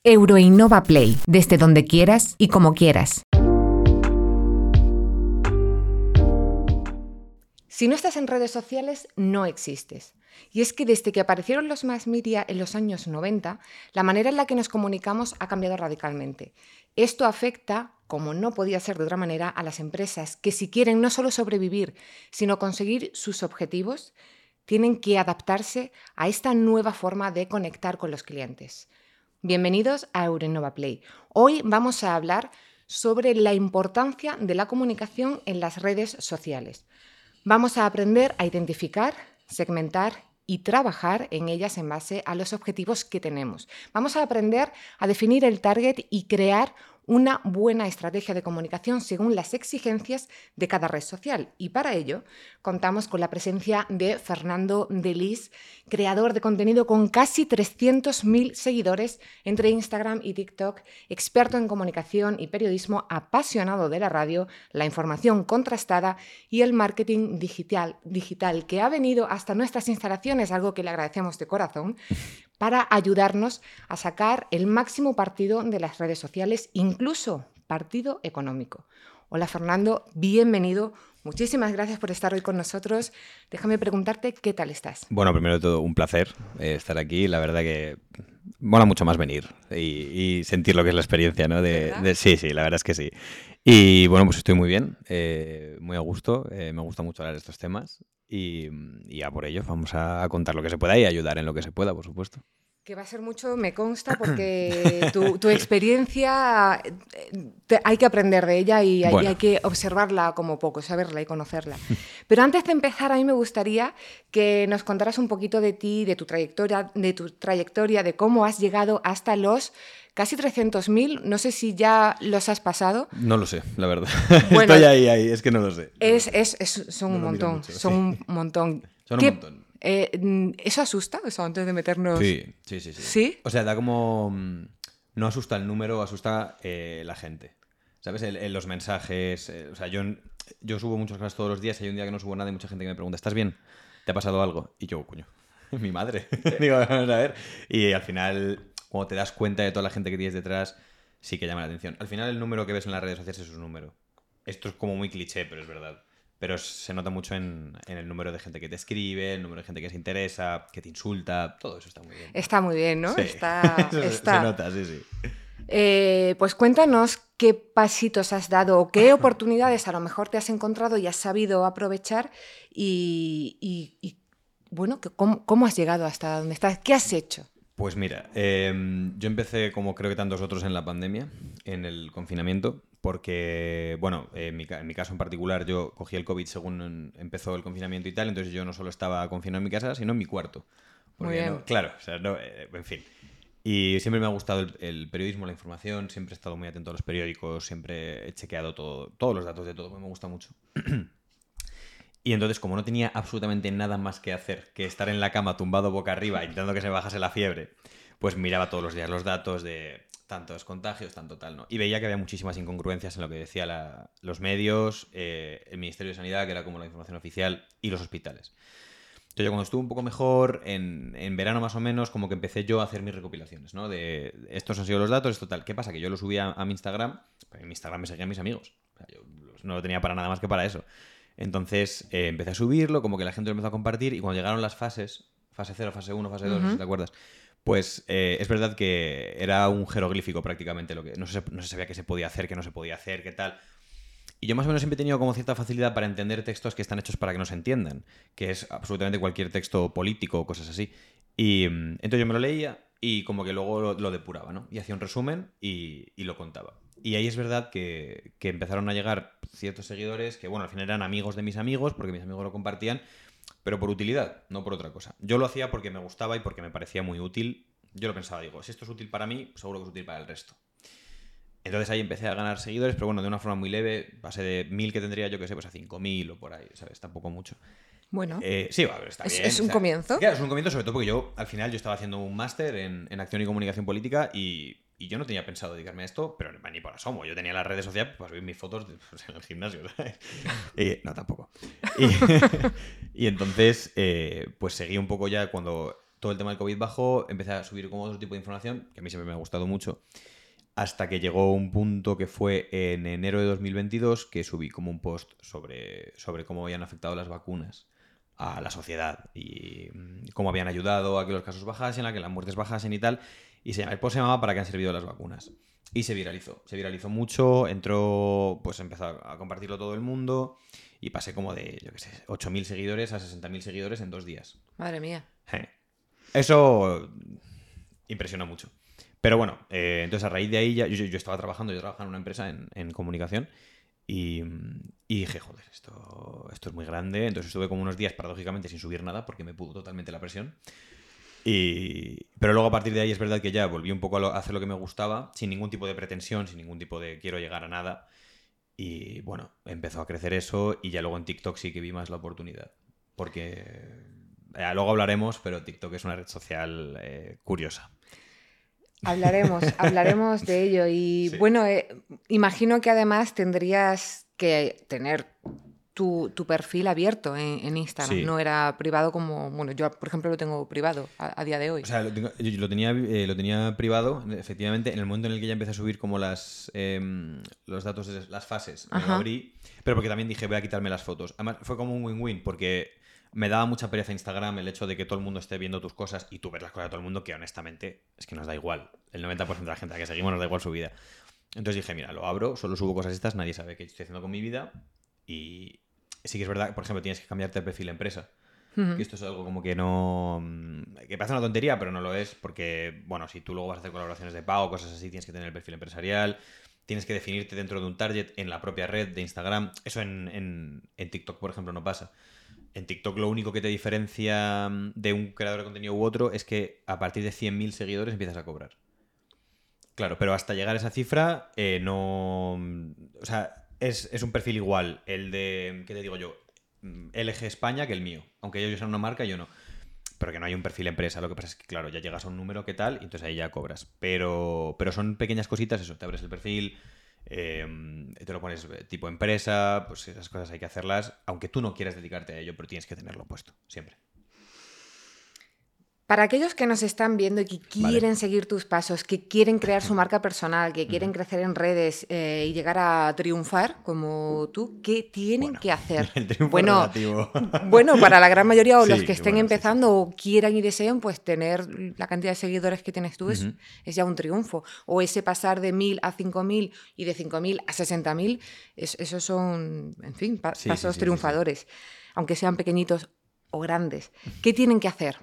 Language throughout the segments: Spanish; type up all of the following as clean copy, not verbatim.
Euroinnova Play, desde donde quieras y como quieras. Si no estás en redes sociales, no existes. Y es que desde que aparecieron los mass media en los años 90, la manera en la que nos comunicamos ha cambiado radicalmente. Esto afecta, como no podía ser de otra manera, a las empresas que si quieren no solo sobrevivir, sino conseguir sus objetivos, tienen que adaptarse a esta nueva forma de conectar con los clientes. Bienvenidos a Euroinnova Play. Hoy vamos a hablar sobre la importancia de la comunicación en las redes sociales. Vamos a aprender a identificar, segmentar y trabajar en ellas en base a los objetivos que tenemos. Vamos a aprender a definir el target y crear una buena estrategia de comunicación según las exigencias de cada red social. Y para ello contamos con la presencia de Fernando de Lis, creador de contenido con casi 300.000 seguidores entre Instagram y TikTok, experto en comunicación y periodismo, apasionado de la radio, la información contrastada y el marketing digital que ha venido hasta nuestras instalaciones, algo que le agradecemos de corazón, para ayudarnos a sacar el máximo partido de las redes sociales, incluso partido económico. Hola Fernando, bienvenido. Muchísimas gracias por estar hoy con nosotros. Déjame preguntarte qué tal estás. Bueno, primero de todo, un placer estar aquí. La verdad que mola mucho más venir y sentir lo que es la experiencia, ¿no? Sí, la verdad es que sí. Y bueno, pues estoy muy bien, muy a gusto. Me gusta mucho hablar de estos temas y ya por ello vamos a contar lo que se pueda y ayudar en lo que se pueda, por supuesto. Que va a ser mucho, me consta, porque tu experiencia hay que aprender de ella y hay que observarla como poco, saberla y conocerla. Pero antes de empezar, a mí me gustaría que nos contaras un poquito de ti, de tu trayectoria, de cómo has llegado hasta los casi 300.000. No sé si ya los has pasado. No lo sé, la verdad. Bueno, estoy ahí, es que no lo sé. Son un montón, son un montón. Son un montón. ¿Eso asusta? Eso antes de meternos... Sí. ¿Sí? O sea, da como... No asusta el número, asusta la gente. ¿Sabes? Los mensajes... o sea, yo subo muchas cosas todos los días. Hay un día que no subo nada y mucha gente que me pregunta, ¿estás bien? ¿Te ha pasado algo? Y yo, coño, es mi madre. Digo, vamos a ver. Y al final, cuando te das cuenta de toda la gente que tienes detrás, sí que llama la atención. Al final, el número que ves en las redes sociales es un número. Esto es como muy cliché, pero es verdad. Pero se nota mucho en el número de gente que te escribe, el número de gente que se interesa, que te insulta. Todo eso está muy bien. Está muy bien, ¿no? Sí. Está. Se nota, sí. Pues cuéntanos qué pasitos has dado o qué oportunidades a lo mejor te has encontrado y has sabido aprovechar y bueno, ¿cómo has llegado hasta donde estás? ¿Qué has hecho? Pues mira, yo empecé, como creo que tantos otros, en la pandemia, en el confinamiento, porque, bueno, en mi caso en particular, yo cogí el COVID según empezó el confinamiento y tal, entonces yo no solo estaba confinado en mi casa, sino en mi cuarto. Muy bien. Claro, o sea, en fin. Y siempre me ha gustado el periodismo, la información, siempre he estado muy atento a los periódicos, siempre he chequeado todos los datos de todo, me gusta mucho. Y entonces, como no tenía absolutamente nada más que hacer que estar en la cama tumbado boca arriba intentando que se me bajase la fiebre, pues miraba todos los días los datos de tantos contagios, tanto tal, ¿no? Y veía que había muchísimas incongruencias en lo que decía los medios, el Ministerio de Sanidad, que era como la información oficial, y los hospitales. Entonces, cuando estuve un poco mejor, en verano más o menos, como que empecé yo a hacer mis recopilaciones, ¿no? De estos han sido los datos, esto tal. ¿Qué pasa? Que yo lo subía a mi Instagram, en mi Instagram me seguían mis amigos. O sea, yo no lo tenía para nada más que para eso. Entonces empecé a subirlo, como que la gente lo empezó a compartir y cuando llegaron las fases, fase 0, fase 1, fase 2, no sé si te acuerdas, pues es verdad que era un jeroglífico prácticamente, lo que no se sabía qué se podía hacer, qué no se podía hacer, qué tal. Y yo más o menos siempre he tenido como cierta facilidad para entender textos que están hechos para que no se entiendan, que es absolutamente cualquier texto político o cosas así. Y entonces yo me lo leía y como que luego lo depuraba, ¿no? Y hacía un resumen y lo contaba. Y ahí es verdad que empezaron a llegar ciertos seguidores que, bueno, al final eran amigos de mis amigos, porque mis amigos lo compartían, pero por utilidad, no por otra cosa. Yo lo hacía porque me gustaba y porque me parecía muy útil. Yo lo pensaba, digo, si esto es útil para mí, seguro que es útil para el resto. Entonces ahí empecé a ganar seguidores, pero bueno, de una forma muy leve. Pasé de 1.000 que tendría, yo que sé, pues a 5.000 o por ahí, ¿sabes? Tampoco mucho. Bueno, sí, va, está bien. Es un comienzo. Claro, es un comienzo, sobre todo porque yo, al final, yo estaba haciendo un máster en acción y comunicación política y yo no tenía pensado dedicarme a esto, pero ni por asomo. Yo tenía las redes sociales, pues vi mis fotos en el gimnasio, ¿sabes? No, tampoco. Y entonces, pues seguí un poco ya cuando todo el tema del COVID bajó, empecé a subir como otro tipo de información, que a mí siempre me ha gustado mucho, hasta que llegó un punto que fue en enero de 2022 que subí como un post sobre cómo habían afectado las vacunas a la sociedad y cómo habían ayudado a que los casos bajasen, a que las muertes bajasen y tal. Y el post se llamaba ¿Para qué han servido las vacunas? Y se viralizó mucho, pues empezó a compartirlo todo el mundo y pasé como de, yo qué sé, 8.000 seguidores a 60.000 seguidores en 2 días. Madre mía. Eso impresiona mucho. Pero bueno, entonces a raíz de ahí yo trabajaba en una empresa en comunicación y dije, joder, esto es muy grande. Entonces estuve como unos días paradójicamente sin subir nada porque me pudo totalmente la presión. Pero luego a partir de ahí es verdad que ya volví un poco a hacer lo que me gustaba, sin ningún tipo de pretensión, sin ningún tipo de quiero llegar a nada. Y bueno, empezó a crecer eso y ya luego en TikTok sí que vi más la oportunidad. Porque luego hablaremos, pero TikTok es una red social curiosa. Hablaremos de ello. Y Sí. bueno, imagino que además tendrías que tener tu perfil abierto en Instagram. Sí. No era privado como, bueno, yo por ejemplo lo tengo privado a día de hoy. O sea, yo lo tenía privado, efectivamente, en el momento en el que ya empecé a subir como los datos de las fases, me lo Ajá. abrí, pero porque también dije, voy a quitarme las fotos. Además, fue como un win-win, porque me daba mucha pereza Instagram el hecho de que todo el mundo esté viendo tus cosas y tú ves las cosas de todo el mundo, que honestamente es que nos da igual. El 90% de la gente a la que seguimos nos da igual su vida. Entonces dije, mira, lo abro, solo subo cosas estas, nadie sabe qué estoy haciendo con mi vida. Y sí que es verdad, por ejemplo, tienes que cambiarte el perfil empresa. Que esto es algo como que no... que parece una tontería, pero no lo es, porque, bueno, si tú luego vas a hacer colaboraciones de pago, cosas así, tienes que tener el perfil empresarial, tienes que definirte dentro de un target en la propia red de Instagram. Eso en TikTok, por ejemplo, no pasa. En TikTok lo único que te diferencia de un creador de contenido u otro es que a partir de 100.000 seguidores empiezas a cobrar. Claro, pero hasta llegar a esa cifra no... O sea, es un perfil igual, el de... ¿Qué te digo yo? LG España que el mío. Aunque ellos sean una marca, yo no. Pero que no hay un perfil empresa. Lo que pasa es que, claro, ya llegas a un número que tal y entonces ahí ya cobras. Pero son pequeñas cositas, eso. Te abres el perfil, te lo pones tipo empresa, pues esas cosas hay que hacerlas, aunque tú no quieras dedicarte a ello, pero tienes que tenerlo puesto, siempre. Para aquellos que nos están viendo y que quieren Vale. seguir tus pasos, que quieren crear su marca personal, que quieren crecer en redes y llegar a triunfar como tú, ¿qué tienen Bueno, que hacer? el triunfo es Bueno, relativo. bueno, para la gran mayoría o los Sí, que estén bueno, sí, sí. empezando o quieran y deseen, pues tener la cantidad de seguidores que tienes tú Ujú. es ya un triunfo. O ese pasar de 1.000 a 5.000 y de 5.000 a 60.000, esos son, en fin, Sí, sí, pasos sí, sí, sí. triunfadores, aunque sean pequeñitos o grandes. ¿Qué tienen que hacer?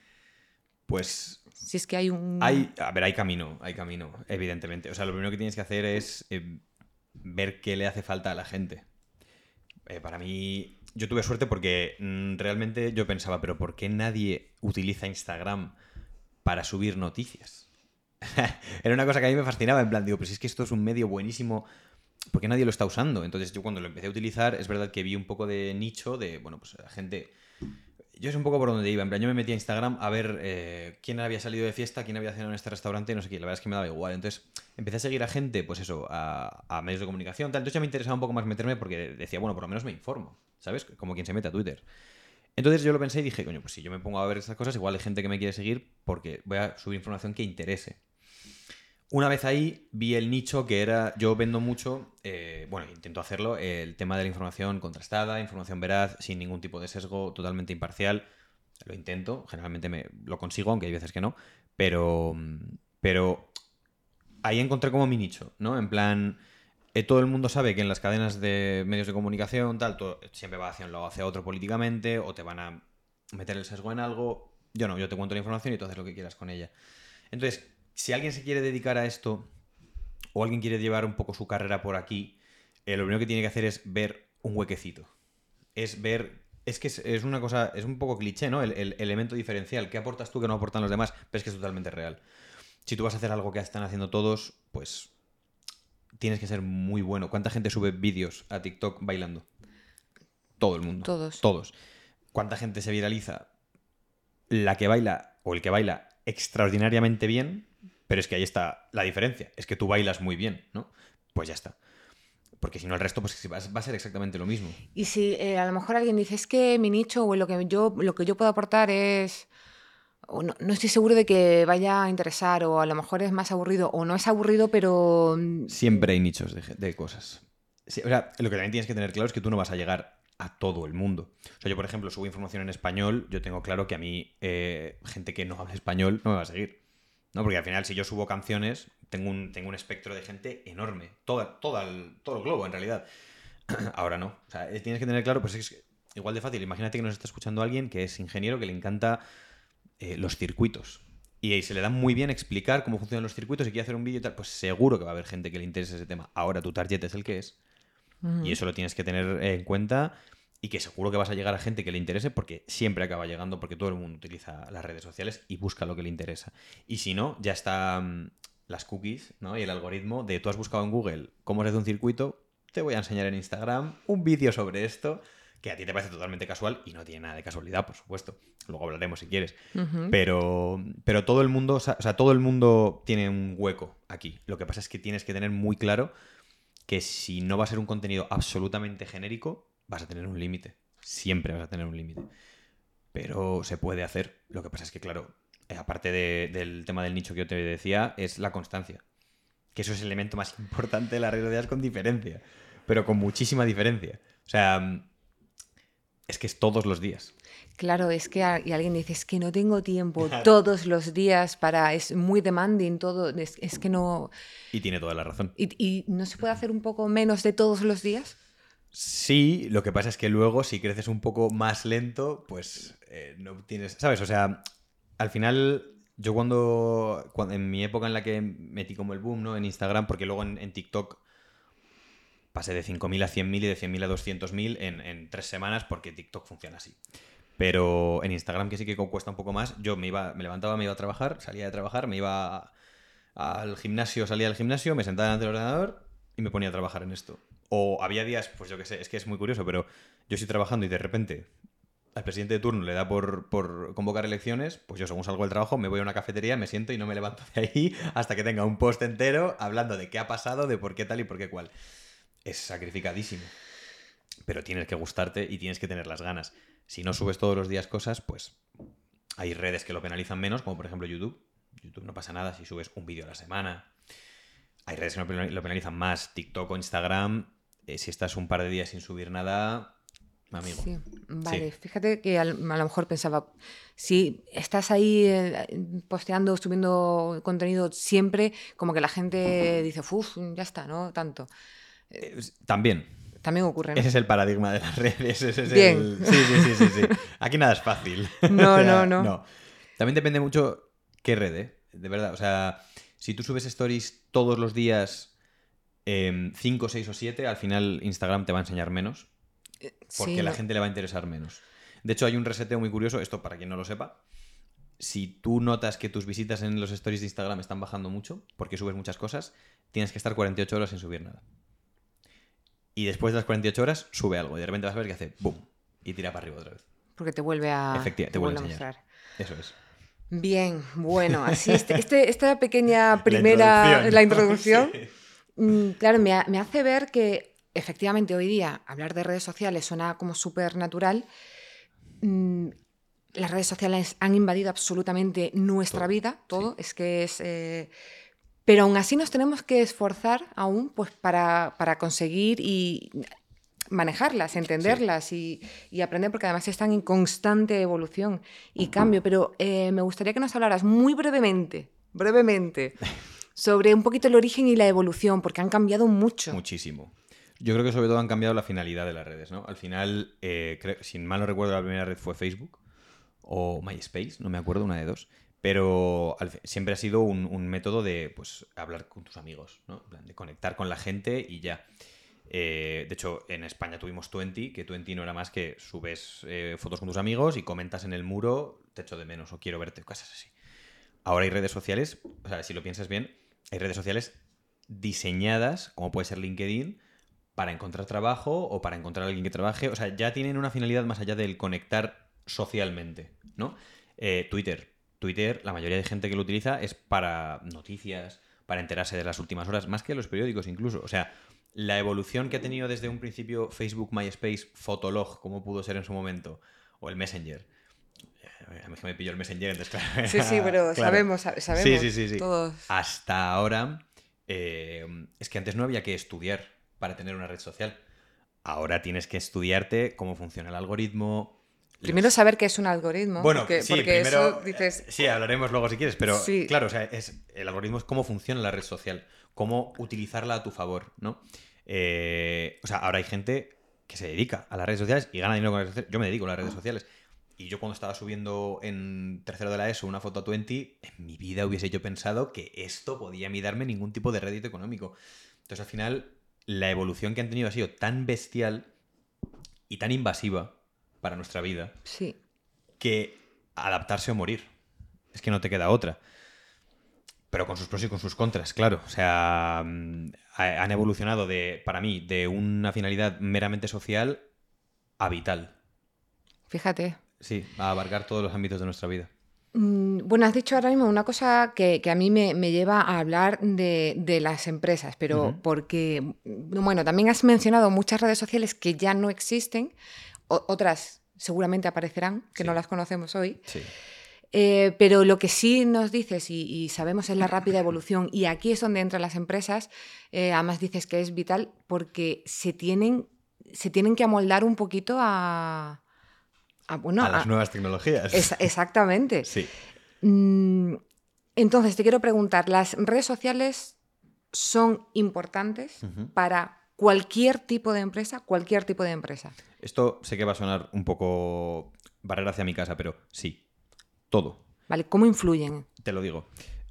Pues Si es que hay un... hay camino, evidentemente. O sea, lo primero que tienes que hacer es ver qué le hace falta a la gente. Para mí, yo tuve suerte porque realmente yo pensaba, pero ¿por qué nadie utiliza Instagram para subir noticias? Era una cosa que a mí me fascinaba, en plan, digo, pues es que esto es un medio buenísimo, ¿por qué nadie lo está usando? Entonces yo cuando lo empecé a utilizar, es verdad que vi un poco de nicho de, bueno, pues la gente... Yo es un poco por donde iba. En plan, yo me metí a Instagram a ver quién había salido de fiesta, quién había cenado en este restaurante, no sé qué. La verdad es que me daba igual. Entonces empecé a seguir a gente, pues eso, a medios de comunicación, tal. Entonces ya me interesaba un poco más meterme porque decía, bueno, por lo menos me informo, ¿sabes? Como quien se mete a Twitter. Entonces yo lo pensé y dije, coño, pues si yo me pongo a ver estas cosas, igual hay gente que me quiere seguir porque voy a subir información que interese. Una vez ahí vi el nicho que era, yo vendo mucho, bueno, intento hacerlo, el tema de la información contrastada, información veraz, sin ningún tipo de sesgo, totalmente imparcial. Lo intento, generalmente lo consigo, aunque hay veces que no, pero ahí encontré como mi nicho, ¿no? En plan, todo el mundo sabe que en las cadenas de medios de comunicación, tal, todo, siempre va hacia un lado, hacia otro políticamente, o te van a meter el sesgo en algo. Yo no, yo te cuento la información y tú haces lo que quieras con ella. Entonces, si alguien se quiere dedicar a esto, o alguien quiere llevar un poco su carrera por aquí, lo primero que tiene que hacer es ver un huequecito. Es ver... Es que es una cosa... Es un poco cliché, ¿no? El elemento diferencial. ¿Qué aportas tú que no aportan los demás? Pero es que es totalmente real. Si tú vas a hacer algo que están haciendo todos, pues tienes que ser muy bueno. ¿Cuánta gente sube vídeos a TikTok bailando? Todo el mundo. Todos. Todos. ¿Cuánta gente se viraliza? La que baila o el que baila extraordinariamente bien, pero es que ahí está la diferencia. Es que tú bailas muy bien, ¿no? Pues ya está. Porque si no, el resto pues va a ser exactamente lo mismo. Y si a lo mejor alguien dice, es que mi nicho o lo que yo puedo aportar es o no estoy seguro de que vaya a interesar, o a lo mejor es más aburrido, o no es aburrido, pero... Siempre hay nichos de cosas. Sí, o sea, lo que también tienes que tener claro es que tú no vas a llegar a todo el mundo. O sea, yo, por ejemplo, subo información en español, yo tengo claro que a mí gente que no habla español no me va a seguir. ¿No? Porque al final, si yo subo canciones, tengo un espectro de gente enorme. Todo el globo, en realidad. Ahora no. O sea, tienes que tener claro, pues es igual de fácil. Imagínate que nos está escuchando alguien que es ingeniero, que le encanta los circuitos. Y se le da muy bien explicar cómo funcionan los circuitos y quiere hacer un vídeo y tal. Pues seguro que va a haber gente que le interese ese tema. Ahora tu target es el que es. Y eso lo tienes que tener en cuenta y que seguro que vas a llegar a gente que le interese porque siempre acaba llegando porque todo el mundo utiliza las redes sociales y busca lo que le interesa. Y si no, ya están las cookies, ¿no? Y el algoritmo de tú has buscado en Google cómo se hace un circuito, te voy a enseñar en Instagram un vídeo sobre esto que a ti te parece totalmente casual y no tiene nada de casualidad, por supuesto. Luego hablaremos si quieres. Pero todo el mundo, o sea, todo el mundo tiene un hueco aquí. Lo que pasa es que tienes que tener muy claro que si no va a ser un contenido absolutamente genérico, vas a tener un límite. Siempre vas a tener un límite. Pero se puede hacer. Lo que pasa es que, claro, aparte del tema del nicho que yo te decía, es la constancia. Que eso es el elemento más importante de las redes sociales con diferencia. Pero con muchísima diferencia. O sea, es que es todos los días. Claro, es que y alguien dice, es que no tengo tiempo todos los días para, es muy demanding todo, es que no... Y tiene toda la razón. ¿Y no se puede hacer un poco menos de todos los días? Sí, lo que pasa es que luego, si creces un poco más lento, pues no tienes. ¿Sabes? O sea, al final, yo cuando en mi época en la que metí como el boom, ¿no? En Instagram, porque luego en TikTok pasé de 5.000 a 100.000 y de 100.000 a 200.000 en 3 semanas, porque TikTok funciona así. Pero en Instagram, que sí que cuesta un poco más, yo me levantaba, me iba a trabajar, salía de trabajar, me iba al gimnasio, salía del gimnasio, me sentaba delante del ordenador y me ponía a trabajar en esto. O había días, pues yo qué sé, es que es muy curioso, pero yo estoy trabajando y de repente al presidente de turno le da por convocar elecciones, pues yo según salgo del trabajo me voy a una cafetería, me siento y no me levanto de ahí hasta que tenga un post entero hablando de qué ha pasado, de por qué tal y por qué cual. Es sacrificadísimo. Pero tienes que gustarte y tienes que tener las ganas. Si no subes todos los días cosas, pues hay redes que lo penalizan menos, como por ejemplo YouTube. YouTube no pasa nada si subes un vídeo a la semana. Hay redes que lo penalizan más, TikTok o Instagram. Si estás un par de días sin subir nada, amigo. Sí, vale. Sí. Fíjate que a lo mejor pensaba, si estás ahí posteando, subiendo contenido siempre, como que la gente dice, uff, ya está, ¿no? Tanto. También. También ocurre, ¿no? Ese es el paradigma de las redes. Ese es Bien. el. Sí, sí, sí, sí, sí. Aquí nada es fácil. O No, no, sea, no. no. También depende mucho qué red, ¿eh? De verdad. O sea, si tú subes stories todos los días, 5, 6 o 7, al final Instagram te va a enseñar menos. Porque Sí, a la gente le va a interesar menos. De hecho, hay un reseteo muy curioso, esto para quien no lo sepa. Si tú notas que tus visitas en los stories de Instagram están bajando mucho, porque subes muchas cosas, tienes que estar 48 horas sin subir nada. Y después de las 48 horas, sube algo. Y de repente vas a ver que hace ¡boom! Y tira para arriba otra vez. porque te vuelve a, Efectivamente, te te vuelve vuelve a a enseñar. mostrar. Eso es. Bien, bueno, así esta pequeña La primera, introducción. la introducción, Sí. claro, me hace ver que efectivamente hoy día hablar de redes sociales suena como súper natural. Mm, Las redes sociales han invadido absolutamente nuestra Todo. vida, todo, Sí. es que es... pero aún así nos tenemos que esforzar aún pues, para conseguir y manejarlas, Sí. entenderlas y aprender, porque además están en constante evolución y cambio. Pero me gustaría que nos hablaras muy brevemente, sobre un poquito el origen y la evolución, porque han cambiado mucho. Muchísimo. Yo creo que sobre todo han cambiado la finalidad de las redes, ¿no? Al final, si mal no recuerdo, la primera red fue Facebook o MySpace, no me acuerdo, una de dos. Pero siempre ha sido un método de pues, hablar con tus amigos, ¿no? En plan, de conectar con la gente y ya. De hecho, en España tuvimos Twenty, que Twenty no era más que subes fotos con tus amigos y comentas en el muro, te echo de menos o quiero verte, cosas así. Ahora hay redes sociales, o sea, si lo piensas bien, hay redes sociales diseñadas, como puede ser LinkedIn, para encontrar trabajo o para encontrar a alguien que trabaje. O sea, ya tienen una finalidad más allá del conectar socialmente, ¿no? Twitter, la mayoría de gente que lo utiliza es para noticias, para enterarse de las últimas horas, más que los periódicos incluso. O sea, la evolución que ha tenido desde un principio Facebook, MySpace, Fotolog, como pudo ser en su momento, o el Messenger, A mí que me pilló el Messenger, entonces claro. Sí, sí, pero Claro. sabemos Sí. todos. Hasta ahora, es que antes no había que estudiar para tener una red social. Ahora tienes que estudiarte cómo funciona el algoritmo. Primero saber qué es un algoritmo, Bueno, sí, porque eso primero, dices, sí, hablaremos luego si quieres, pero sí, claro, o sea, el algoritmo es cómo funciona la red social, cómo utilizarla a tu favor, ¿no? O sea, ahora hay gente que se dedica a las redes sociales y gana dinero con las redes sociales. Yo me dedico a las redes sociales. Y yo cuando estaba subiendo en tercero de la ESO una foto a Twenty, en mi vida hubiese yo pensado que esto podía a mí darme ningún tipo de rédito económico. Entonces al final la evolución que han tenido ha sido tan bestial y tan invasiva para nuestra vida sí. que adaptarse o morir. Es que no te queda otra. Pero con sus pros y con sus contras, claro. O sea, han evolucionado para mí, de una finalidad meramente social a vital. Fíjate. Sí, a abarcar todos los ámbitos de nuestra vida. Bueno, has dicho ahora mismo una cosa que a mí me lleva a hablar de las empresas, pero Ujú. porque, bueno, también has mencionado muchas redes sociales que ya no existen, otras seguramente aparecerán, que no Sí. las conocemos hoy. Sí. Pero lo que sí nos dices y sabemos es la rápida evolución, y aquí es donde entran las empresas. Además dices que es vital porque se tienen que amoldar un poquito bueno, A las nuevas tecnologías. exactamente. Sí. Mm, Entonces, te quiero preguntar, ¿las redes sociales son importantes Ujú. para cualquier tipo de empresa? Cualquier tipo de empresa. Esto sé que va a sonar un poco barrera hacia mi casa, pero sí, todo. ¿Vale? ¿Cómo influyen? Te lo digo.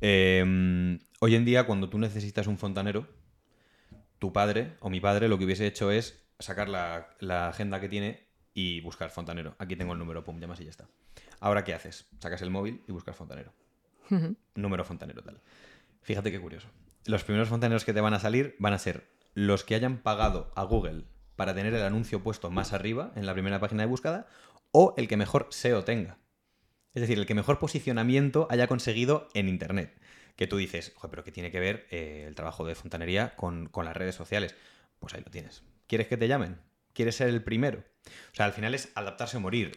Hoy en día, cuando tú necesitas un fontanero, tu padre o mi padre lo que hubiese hecho es sacar la agenda que tiene y buscar fontanero. Aquí tengo el número, pum, llamas y ya está. Ahora, ¿qué haces? Sacas el móvil y buscas fontanero. Número fontanero tal. Fíjate qué curioso. Los primeros fontaneros que te van a salir van a ser los que hayan pagado a Google para tener el anuncio puesto más arriba en la primera página de búsqueda o el que mejor SEO tenga. Es decir, el que mejor posicionamiento haya conseguido en Internet. Que tú dices, joder, pero ¿qué tiene que ver el trabajo de fontanería con las redes sociales? Pues ahí lo tienes. ¿Quieres que te llamen? ¿Quieres ser el primero? O sea, al final es adaptarse o morir.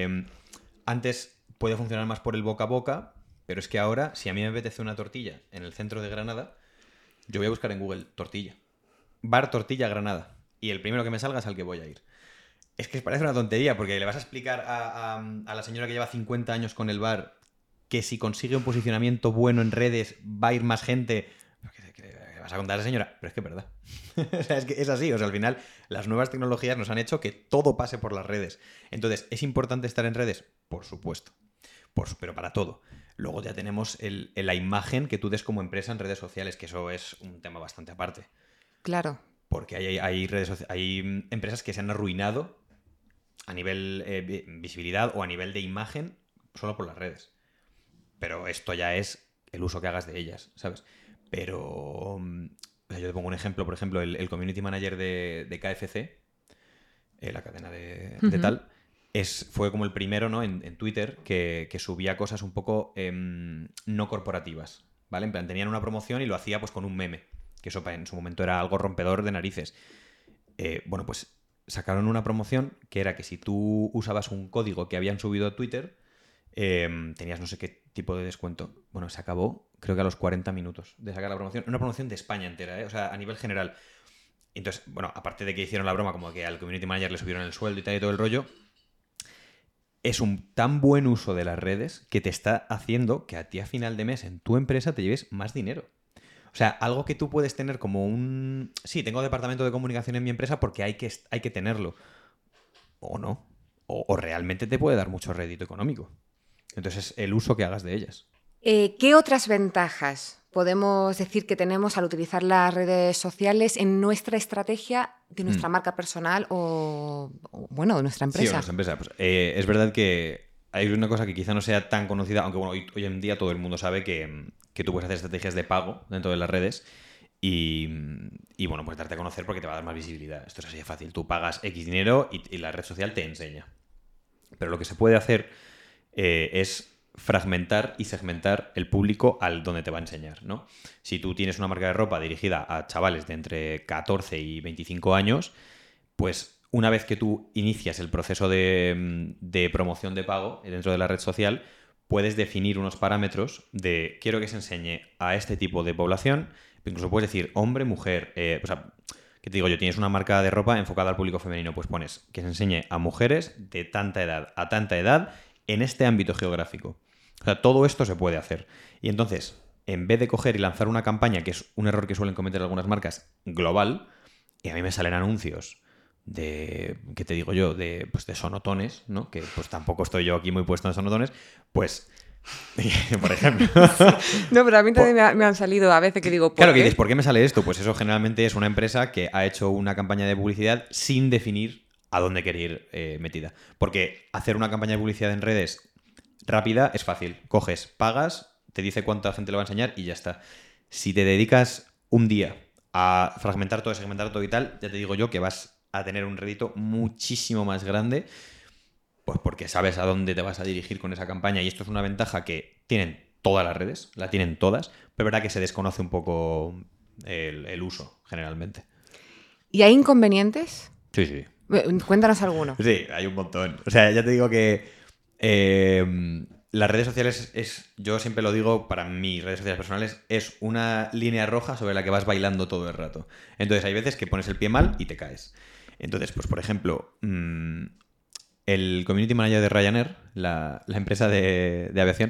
Antes puede funcionar más por el boca a boca, pero es que ahora, si a mí me apetece una tortilla en el centro de Granada, yo voy a buscar en Google tortilla. Bar Tortilla Granada. Y el primero que me salga es al que voy a ir. Es que parece una tontería, porque le vas a explicar a la señora que lleva 50 años con el bar que si consigue un posicionamiento bueno en redes va a ir más gente. ¿Qué vas a contar a esa señora? Pero es que es verdad. O sea, es que es así. O sea, al final, las nuevas tecnologías nos han hecho que todo pase por las redes. Entonces, ¿es importante estar en redes? Por supuesto. Pero para todo. Luego ya tenemos la imagen que tú des como empresa en redes sociales, que eso es un tema bastante aparte. Claro. Porque hay empresas que se han arruinado a nivel visibilidad o a nivel de imagen solo por las redes. Pero esto ya es el uso que hagas de ellas, ¿sabes? Pero o sea, yo te pongo un ejemplo, por ejemplo, el community manager de KFC, la cadena de tal, fue como el primero, ¿no? En Twitter que subía cosas un poco no corporativas, ¿vale? En plan, tenían una promoción y lo hacía pues con un meme, que eso en su momento era algo rompedor de narices. Bueno, pues sacaron una promoción que era que si tú usabas un código que habían subido a Twitter, tenías no sé qué tipo de descuento. Bueno, se acabó, creo que a los 40 minutos de sacar la promoción. Una promoción de España entera, ¿eh? O sea, a nivel general. Entonces, bueno, aparte de que hicieron la broma como que al community manager le subieron el sueldo y tal y todo el rollo, es un tan buen uso de las redes que te está haciendo que a ti a final de mes en tu empresa te lleves más dinero. O sea, algo que tú puedes tener como un... Sí, tengo departamento de comunicación en mi empresa porque hay que tenerlo. O no. O realmente te puede dar mucho rédito económico. Entonces, el uso que hagas de ellas. ¿Qué otras ventajas podemos decir que tenemos al utilizar las redes sociales en nuestra estrategia de nuestra marca personal bueno, de nuestra Sí, o empresa? nuestra empresa. Pues, es verdad que hay una cosa que quizá no sea tan conocida, aunque bueno, hoy en día todo el mundo sabe que tú puedes hacer estrategias de pago dentro de las redes y bueno, pues darte a conocer porque te va a dar más visibilidad. Esto es así de fácil. Tú pagas X dinero y la red social te enseña. Pero lo que se puede hacer es fragmentar y segmentar el público al donde te va a enseñar, ¿no? Si tú tienes una marca de ropa dirigida a chavales de entre 14 y 25 años, pues una vez que tú inicias el proceso de promoción de pago dentro de la red social, puedes definir unos parámetros de quiero que se enseñe a este tipo de población, incluso puedes decir hombre, mujer, o sea, ¿qué te digo yo? Tienes una marca de ropa enfocada al público femenino, pues pones que se enseñe a mujeres de tanta edad a tanta edad en este ámbito geográfico. O sea, todo esto se puede hacer. Y entonces, en vez de coger y lanzar una campaña, que es un error que suelen cometer algunas marcas, global, y a mí me salen anuncios de, ¿qué te digo yo? De sonotones, ¿no? Que pues tampoco estoy yo aquí muy puesto en sonotones, pues, por ejemplo. No, pero a mí también me han salido a veces que digo, ¿por Claro, qué? que dices, ¿por qué me sale esto? Pues eso generalmente es una empresa que ha hecho una campaña de publicidad sin definir a dónde quiere ir metida. Porque hacer una campaña de publicidad en redes rápida es fácil. Coges, pagas, te dice cuánta gente lo va a enseñar y ya está. Si te dedicas un día a fragmentar todo, segmentar todo y tal, ya te digo yo que vas a tener un rédito muchísimo más grande, pues porque sabes a dónde te vas a dirigir con esa campaña. Y esto es una ventaja que tienen todas las redes, la tienen todas, pero es verdad que se desconoce un poco el uso, generalmente. ¿Y hay inconvenientes? Sí, sí. Cuéntanos alguno. Sí, hay un montón. O sea, ya te digo que las redes sociales yo siempre lo digo, para mis redes sociales personales, es una línea roja sobre la que vas bailando todo el rato. Entonces hay veces que pones el pie mal y te caes. Entonces, pues por ejemplo, el community manager de Ryanair, la empresa de aviación,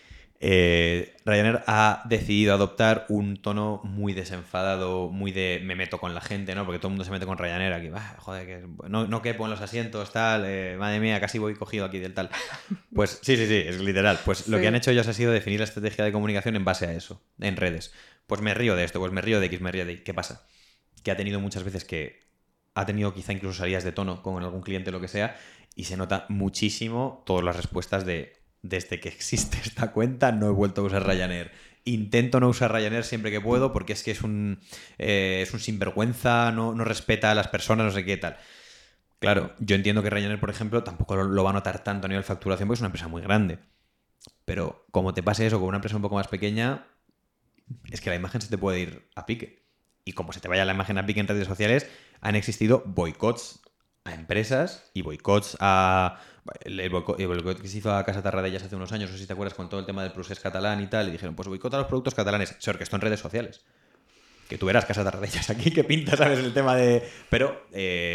Ryanair ha decidido adoptar un tono muy desenfadado, muy de me meto con la gente, ¿no? Porque todo el mundo se mete con Ryanair aquí. Joder, que no quepo en los asientos, tal. Madre mía, casi voy cogido aquí del tal. Pues sí, es literal. Pues lo que han hecho ellos ha sido definir la estrategia de comunicación en base a eso, en redes. Pues me río de esto, pues me río de X, me río de Y. ¿Qué pasa? Que ha tenido muchas veces que ha tenido quizá incluso salidas de tono con algún cliente o lo que sea, y se nota muchísimo todas las respuestas de desde que existe esta cuenta no he vuelto a usar Ryanair. Intento no usar Ryanair siempre que puedo porque es que es un sinvergüenza, no respeta a las personas, no sé qué tal. Claro, yo entiendo que Ryanair, por ejemplo, tampoco lo va a notar tanto a nivel facturación porque es una empresa muy grande. Pero como te pase eso con una empresa un poco más pequeña, es que la imagen se te puede ir a pique. Y como se te vaya la imagen a pique en redes sociales, han existido boicots a empresas y boicots a... El boicot que se hizo a Casa Tarradellas hace unos años, no sé si te acuerdas, con todo el tema del procés catalán y tal, y dijeron, pues boicota a los productos catalanes. Se orquestó en redes sociales. Que tú verás Casa Tarradellas aquí, que pinta, ¿sabes? El tema de... Pero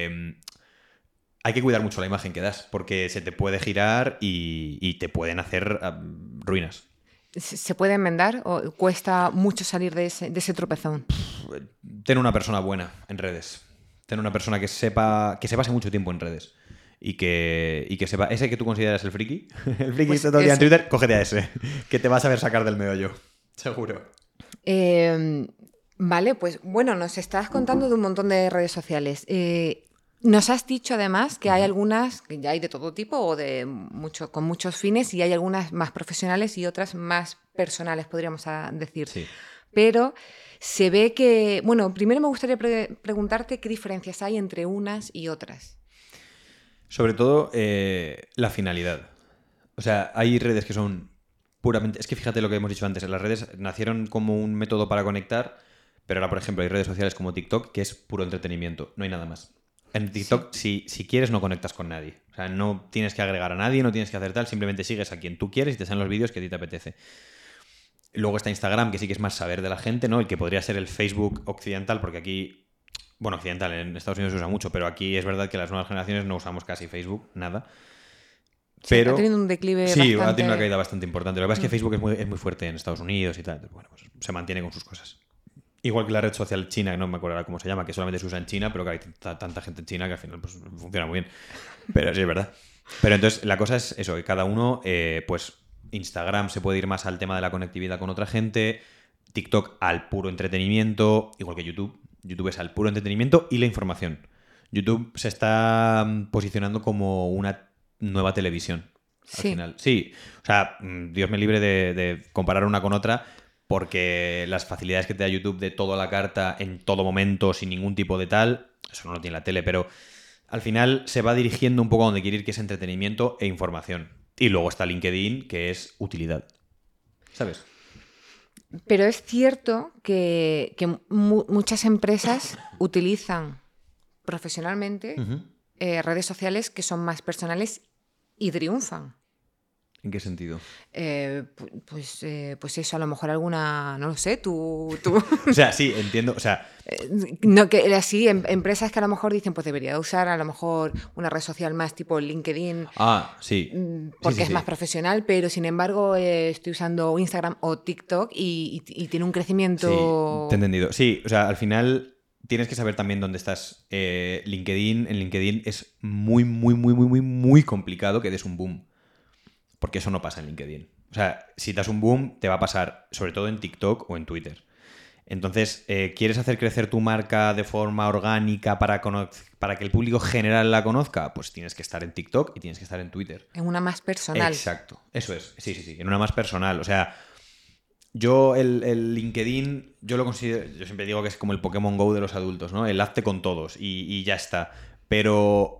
hay que cuidar mucho la imagen que das, porque se te puede girar y te pueden hacer ruinas. ¿Se puede enmendar o cuesta mucho salir de ese tropezón? Ten una persona buena en redes. Ten una persona que se pase mucho tiempo en redes. Y que sepa, ese que tú consideras el friki, el friki Pues está todo el día en ese. Twitter, cógete a ese, que te vas a ver sacar del meollo, seguro. Vale, pues bueno, nos estás contando de un montón de redes sociales. Nos has dicho además que hay algunas, que ya hay de todo tipo o con muchos fines, y hay algunas más profesionales y otras más personales, podríamos decir. Sí. Pero se ve que, bueno, primero me gustaría preguntarte qué diferencias hay entre unas y otras. Sobre todo la finalidad. O sea, hay redes que son puramente... Es que fíjate lo que hemos dicho antes, las redes nacieron como un método para conectar, pero ahora, por ejemplo, hay redes sociales como TikTok que es puro entretenimiento, no hay nada más. En TikTok, si quieres, no conectas con nadie. O sea, no tienes que agregar a nadie, no tienes que hacer tal, simplemente sigues a quien tú quieres y te salen los vídeos que a ti te apetece. Luego está Instagram, que sí que es más saber de la gente, ¿no? El que podría ser el Facebook occidental, porque aquí... Bueno, occidental, en Estados Unidos se usa mucho, pero aquí es verdad que las nuevas generaciones no usamos casi Facebook, nada. Sí, Pero ha tenido un declive sí, bastante... ha tenido una caída bastante importante. Lo que pasa es que Facebook es muy fuerte en Estados Unidos y tal. Bueno, pues se mantiene con sus cosas. Igual que la red social china, que no me acuerdo cómo se llama, que solamente se usa en China, pero que hay tanta gente en China que al final pues, funciona muy bien. Pero sí, es verdad. Pero entonces la cosa es eso, que cada uno, pues Instagram se puede ir más al tema de la conectividad con otra gente, TikTok al puro entretenimiento, igual que YouTube. YouTube es al puro entretenimiento y la información. YouTube se está posicionando como una nueva televisión. Al final. Sí, o sea, Dios me libre de comparar una con otra, porque las facilidades que te da YouTube de toda la carta en todo momento, sin ningún tipo de tal, eso no lo tiene la tele, pero al final se va dirigiendo un poco a donde quiere ir, que es entretenimiento e información. Y luego está LinkedIn, que es utilidad. ¿Sabes? Pero es cierto que muchas empresas utilizan profesionalmente redes sociales que son más personales y triunfan. ¿En qué sentido? Pues eso, a lo mejor alguna, no lo sé, tú O sea, sí, entiendo. O sea, no, que así, empresas que a lo mejor dicen, pues debería usar a lo mejor una red social más tipo LinkedIn, sí. porque Sí, es más profesional, pero sin embargo estoy usando Instagram o TikTok y tiene un Sí, te he crecimiento. entendido. Sí, o sea, al final tienes que saber también dónde estás. En LinkedIn es muy, muy, muy, muy, muy, muy complicado que des un boom. Porque eso no pasa en LinkedIn. O sea, si das un boom, te va a pasar, sobre todo en TikTok o en Twitter. Entonces, ¿quieres hacer crecer tu marca de forma orgánica para que el público general la conozca? Pues tienes que estar en TikTok y tienes que estar en Twitter. En una más personal. Exacto, eso es. Sí, sí, sí. En una más personal. O sea, yo el LinkedIn, yo lo considero, yo siempre digo que es como el Pokémon Go de los adultos, ¿no? El hazte con todos y ya está. Pero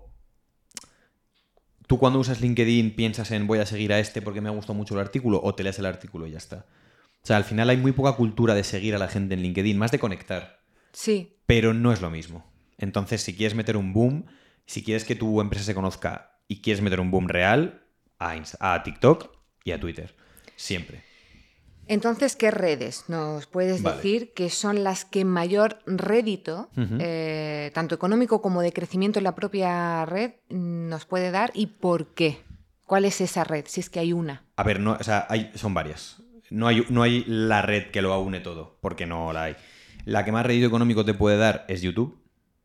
tú cuando usas LinkedIn piensas en voy a seguir a este porque me ha gustado mucho el artículo o te lees el artículo y ya está. O sea, al final hay muy poca cultura de seguir a la gente en LinkedIn, más de conectar, Sí. pero no es lo mismo. Entonces, si quieres meter un boom, si quieres que tu empresa se conozca y quieres meter un boom real, a TikTok y a Twitter. Siempre. Entonces, ¿qué redes nos puedes Vale. decir que son las que mayor rédito, tanto económico como de crecimiento en la propia red, nos puede dar y por qué? ¿Cuál es esa red? Si es que hay una. A ver, no, o sea, son varias. No hay la red que lo aúne todo, porque no la hay. La que más rédito económico te puede dar es YouTube.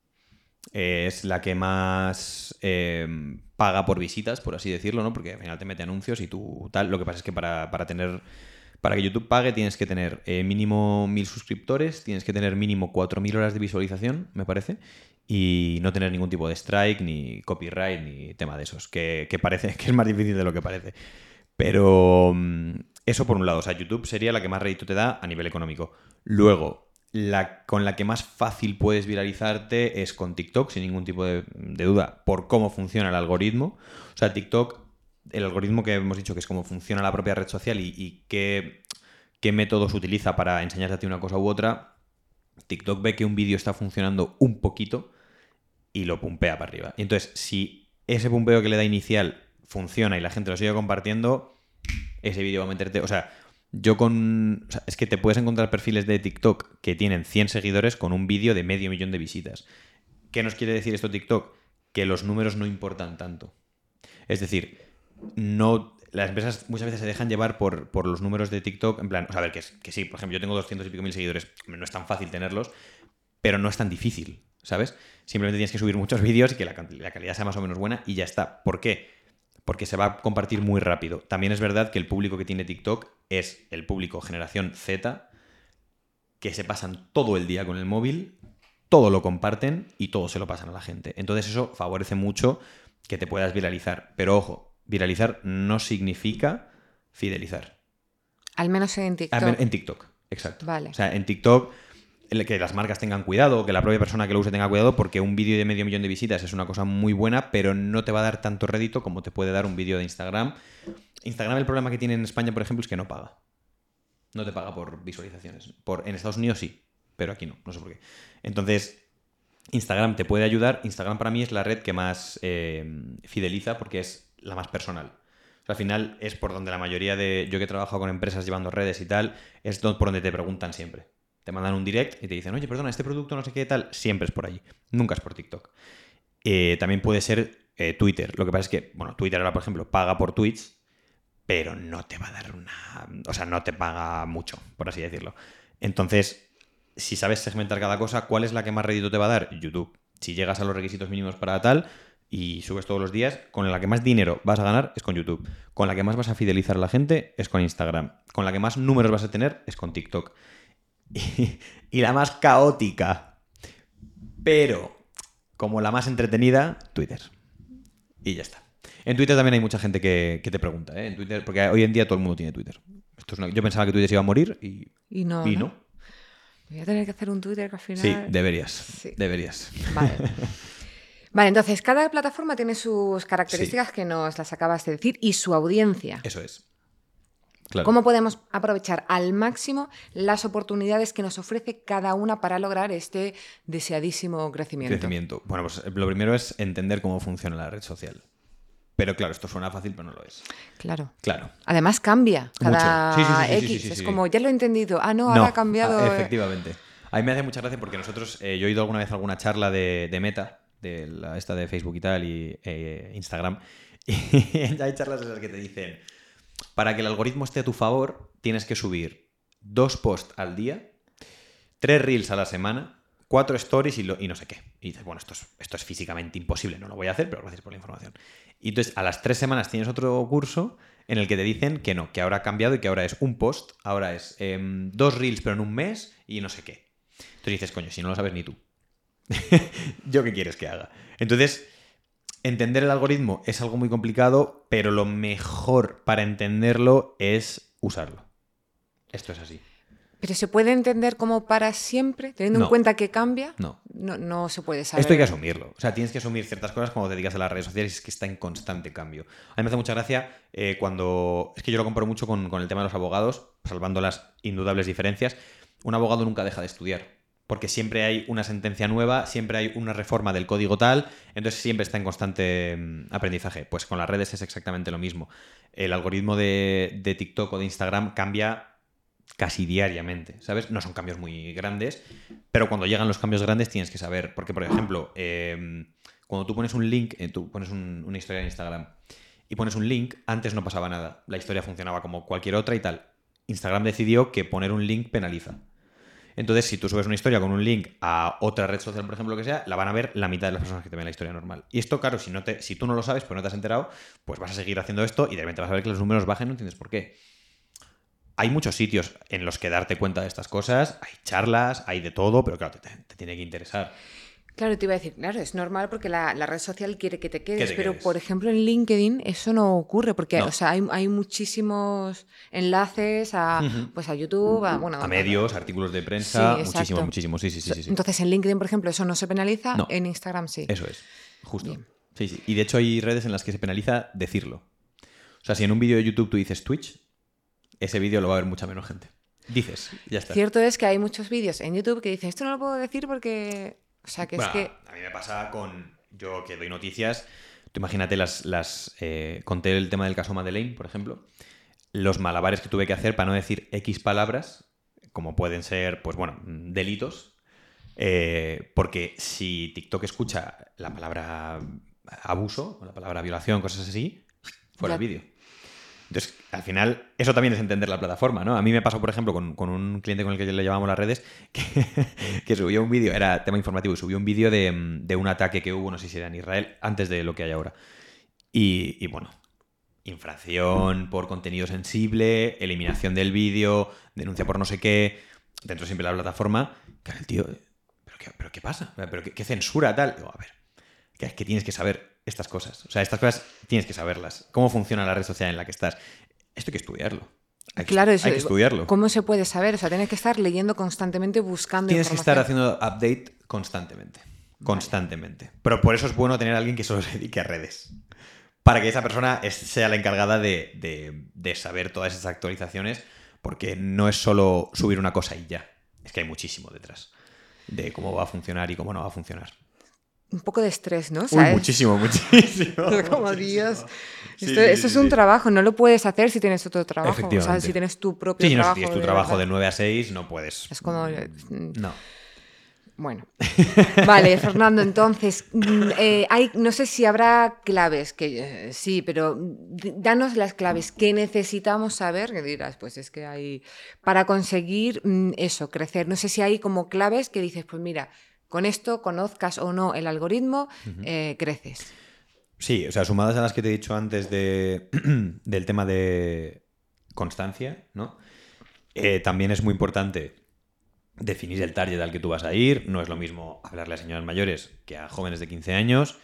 Es la que más paga por visitas, por así decirlo, ¿no? Porque al final te mete anuncios y tú tal. Lo que pasa es que para que YouTube pague tienes que tener mínimo 1000 suscriptores, tienes que tener mínimo 4000 horas de visualización, me parece, y no tener ningún tipo de strike, ni copyright, ni tema de esos, que parece que es más difícil de lo que parece. Pero eso por un lado, o sea, YouTube sería la que más rédito te da a nivel económico. Luego, con la que más fácil puedes viralizarte es con TikTok, sin ningún tipo de duda, por cómo funciona el algoritmo. O sea, TikTok, el algoritmo que hemos dicho que es cómo funciona la propia red social y qué métodos utiliza para enseñarte a ti una cosa u otra, TikTok ve que un vídeo está funcionando un poquito y lo pumpea para arriba. Y entonces, si ese pumpeo que le da inicial funciona y la gente lo sigue compartiendo, ese vídeo va a meterte... O sea, es que te puedes encontrar perfiles de TikTok que tienen 100 seguidores con un vídeo de 500.000 de visitas. ¿Qué nos quiere decir esto TikTok? Que los números no importan tanto. Es decir, las empresas muchas veces se dejan llevar por los números de TikTok, en plan, o sea, a ver, que sí, por ejemplo, yo tengo 200 y pico mil seguidores, no es tan fácil tenerlos, pero no es tan difícil, ¿sabes? Simplemente tienes que subir muchos vídeos y que la calidad sea más o menos buena y ya está. ¿Por qué? Porque se va a compartir muy rápido. También es verdad que el público que tiene TikTok es el público generación Z, que se pasan todo el día con el móvil, todo lo comparten y todo se lo pasan a la gente. Entonces eso favorece mucho que te puedas viralizar. Pero ojo, viralizar no significa fidelizar. Al menos en TikTok. En TikTok, exacto. Vale. O sea, en TikTok que las marcas tengan cuidado, que la propia persona que lo use tenga cuidado, porque un vídeo de 500.000 de visitas es una cosa muy buena, pero no te va a dar tanto rédito como te puede dar un vídeo de Instagram. Instagram, el problema que tiene en España, por ejemplo, es que no paga. No te paga por visualizaciones. En Estados Unidos sí, pero aquí no sé por qué. Entonces, Instagram te puede ayudar. Instagram para mí es la red que más fideliza porque es la más personal. O sea, al final es por donde la mayoría de... Yo que he trabajado con empresas llevando redes y tal, es por donde te preguntan siempre. Te mandan un direct y te dicen, oye, perdona, este producto no sé qué tal, siempre es por allí, nunca es por TikTok. También puede ser Twitter. Lo que pasa es que, bueno, Twitter ahora, por ejemplo, paga por tweets, pero no te va a dar o sea, no te paga mucho, por así decirlo. Entonces, si sabes segmentar cada cosa, ¿cuál es la que más rédito te va a dar? YouTube. Si llegas a los requisitos mínimos para tal y subes todos los días, con la que más dinero vas a ganar es con YouTube. Con la que más vas a fidelizar a la gente es con Instagram. Con la que más números vas a tener es con TikTok. Y la más caótica, pero como la más entretenida, Twitter. Y ya está. En Twitter también hay mucha gente que te pregunta, ¿eh? En Twitter, porque hoy en día todo el mundo tiene Twitter. Yo pensaba que Twitter se iba a morir y no. Voy a tener que hacer un Twitter que al final... Sí, deberías. Vale. Vale, entonces cada plataforma tiene sus características que nos las acabas de decir y su audiencia. Eso es. Claro. ¿Cómo podemos aprovechar al máximo las oportunidades que nos ofrece cada una para lograr este deseadísimo crecimiento? Bueno, pues lo primero es entender cómo funciona la red social. Pero claro, esto suena fácil, pero no lo es. Claro. Claro. Además cambia cada Mucho. Sí, X. Sí. Es como, ya lo he entendido. Ah, no, No, ahora ha cambiado. efectivamente. A mí me hace mucha gracia porque nosotros, yo he oído alguna vez alguna charla de Meta, esta de Facebook y tal, y Instagram, y hay charlas en las que te dicen, para que el algoritmo esté a tu favor, tienes que subir 2 posts al día, 3 reels a la semana, 4 stories y no sé qué. Y dices, bueno, esto es físicamente imposible, no lo voy a hacer, pero gracias por la información. Y entonces a las 3 semanas tienes otro curso en el que te dicen que no, que ahora ha cambiado y que ahora es un post, ahora es 2 reels pero en un mes y no sé qué. Entonces dices, coño, si no lo sabes ni tú. ¿Yo qué quieres que haga? Entonces, entender el algoritmo es algo muy complicado, pero lo mejor para entenderlo es usarlo. Esto es así. Pero ¿se puede entender como para siempre, teniendo en cuenta que cambia? No. No se puede saber. Esto hay que asumirlo. O sea, tienes que asumir ciertas cosas cuando te dedicas a las redes sociales y es que está en constante cambio. A mí me hace mucha gracia cuando... Es que yo lo comparo mucho con el tema de los abogados, salvando las indudables diferencias. Un abogado nunca deja de estudiar, porque siempre hay una sentencia nueva, siempre hay una reforma del código tal, entonces siempre está en constante aprendizaje. Pues con las redes es exactamente lo mismo. El algoritmo de TikTok o de Instagram cambia casi diariamente, ¿sabes? No son cambios muy grandes, pero cuando llegan los cambios grandes tienes que saber, porque por ejemplo, cuando tú pones un link, tú pones una historia en Instagram y pones un link, antes no pasaba nada, la historia funcionaba como cualquier otra y tal. Instagram decidió que poner un link penaliza. Entonces, si tú subes una historia con un link a otra red social, por ejemplo, lo que sea, la van a ver la mitad de las personas que te ven la historia normal. Y esto, claro, si tú no lo sabes, pues no te has enterado, pues vas a seguir haciendo esto y de repente vas a ver que los números bajan y no entiendes por qué. Hay muchos sitios en los que darte cuenta de estas cosas, hay charlas, hay de todo, pero claro, te tiene que interesar. Claro, te iba a decir, claro, es normal porque la red social quiere que te quedes, pero por ejemplo en LinkedIn eso no ocurre porque No. O sea, hay muchísimos enlaces pues a YouTube, a medios, artículos de prensa, sí, muchísimos. Sí. Entonces en LinkedIn, por ejemplo, eso no se penaliza, no. en Instagram sí. Eso es, justo. Bien. Sí. Y de hecho hay redes en las que se penaliza decirlo. O sea, si en un vídeo de YouTube tú dices Twitch, ese vídeo lo va a ver mucha menos gente. Dices, ya está. Cierto es que hay muchos vídeos en YouTube que dicen, esto no lo puedo decir porque... O sea, que bueno, es que... A mí me pasa con... Yo que doy noticias, tú imagínate conté el tema del caso Madeleine, por ejemplo, los malabares que tuve que hacer para no decir X palabras, como pueden ser, pues bueno, delitos, porque si TikTok escucha la palabra abuso o la palabra violación, cosas así, fuera el vídeo. Entonces, al final, eso también es entender la plataforma, ¿no? A mí me pasó, por ejemplo, con un cliente con el que le llamamos las redes, que subió un vídeo, era tema informativo, y subió un vídeo de un ataque que hubo, no sé si era en Israel, antes de lo que hay ahora. Y bueno, infracción por contenido sensible, eliminación del vídeo, denuncia por no sé qué, dentro siempre de la plataforma. Claro, el tío, ¿pero qué pasa? ¿Pero qué censura tal? Digo, a ver, que es que tienes que saber estas cosas. O sea, estas cosas tienes que saberlas. ¿Cómo funciona la red social en la que estás? Esto hay que estudiarlo. Hay que estudiarlo. ¿Cómo se puede saber? O sea, tienes que estar leyendo constantemente, buscando Tienes que estar información. haciendo update constantemente. Constantemente. Vale. Pero por eso es bueno tener a alguien que solo se dedique a redes. Para que esa persona sea la encargada de saber todas esas actualizaciones, porque no es solo subir una cosa y ya. Es que hay muchísimo detrás de cómo va a funcionar y cómo no va a funcionar. Un poco de estrés, ¿no? ¿Sabes? Uy, muchísimo. Como Dios. Eso es un trabajo, no lo puedes hacer si tienes otro trabajo. O sea, si tienes tu propio trabajo. Si tienes tu trabajo de 9 a 6, no puedes. Es como... No. Bueno. Vale, Fernando, entonces, no sé si habrá claves, que sí, pero danos las claves que necesitamos saber, que dirás, pues es que hay... Para conseguir eso, crecer. No sé si hay como claves que dices, pues mira... Con esto, conozcas o no el algoritmo, creces. Sí, o sea, sumadas a las que te he dicho antes del tema de constancia, ¿no? También es muy importante definir el target al que tú vas a ir. No es lo mismo hablarle a señoras mayores que a jóvenes de 15 años.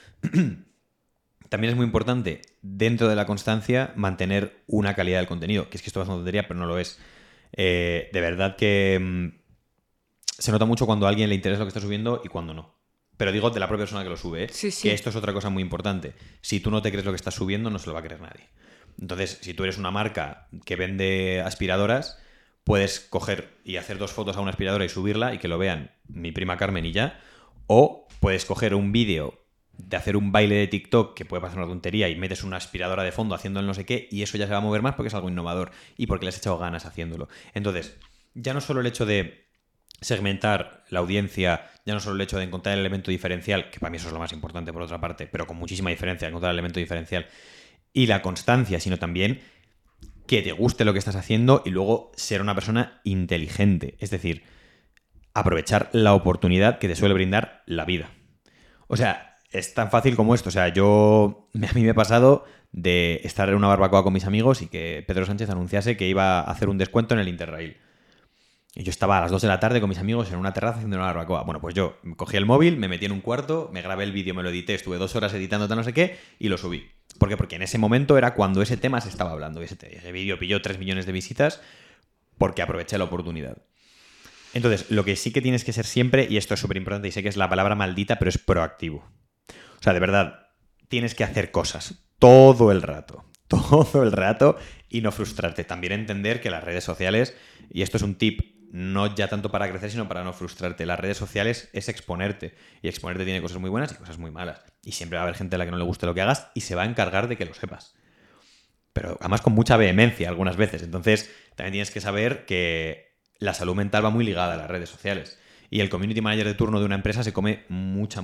También es muy importante, dentro de la constancia, mantener una calidad del contenido. Que es que esto es una tontería, pero no lo es. De verdad que... se nota mucho cuando a alguien le interesa lo que está subiendo y cuando no. Pero digo de la propia persona que lo sube, ¿eh? Sí. Que esto es otra cosa muy importante. Si tú no te crees lo que estás subiendo, no se lo va a creer nadie. Entonces, si tú eres una marca que vende aspiradoras, puedes coger y hacer 2 fotos a una aspiradora y subirla y que lo vean mi prima Carmen y ya. O puedes coger un vídeo de hacer un baile de TikTok que puede parecer una tontería y metes una aspiradora de fondo haciendo el no sé qué y eso ya se va a mover más porque es algo innovador y porque le has echado ganas haciéndolo. Entonces, ya no solo el hecho de segmentar la audiencia, ya no solo el hecho de encontrar el elemento diferencial, que para mí eso es lo más importante por otra parte, pero con muchísima diferencia, encontrar el elemento diferencial y la constancia, sino también que te guste lo que estás haciendo y luego ser una persona inteligente. Es decir, aprovechar la oportunidad que te suele brindar la vida. O sea, es tan fácil como esto. O sea, a mí me ha pasado de estar en una barbacoa con mis amigos y que Pedro Sánchez anunciase que iba a hacer un descuento en el Interrail. Y yo estaba a las 2 de la tarde con mis amigos en una terraza haciendo una barbacoa. Bueno, pues yo cogí el móvil, me metí en un cuarto, me grabé el vídeo, me lo edité, estuve 2 horas editando tal no sé qué y lo subí. ¿Por qué? Porque en ese momento era cuando ese tema se estaba hablando. Ese vídeo pilló 3 millones de visitas porque aproveché la oportunidad. Entonces, lo que sí que tienes que ser siempre, y esto es súper importante y sé que es la palabra maldita, pero es proactivo. O sea, de verdad, tienes que hacer cosas todo el rato y no frustrarte. También entender que las redes sociales, y esto es un tip no ya tanto para crecer, sino para no frustrarte. Las redes sociales es exponerte. Y exponerte tiene cosas muy buenas y cosas muy malas. Y siempre va a haber gente a la que no le guste lo que hagas y se va a encargar de que lo sepas. Pero además con mucha vehemencia algunas veces. Entonces, también tienes que saber que la salud mental va muy ligada a las redes sociales. Y el community manager de turno de una empresa se come mucha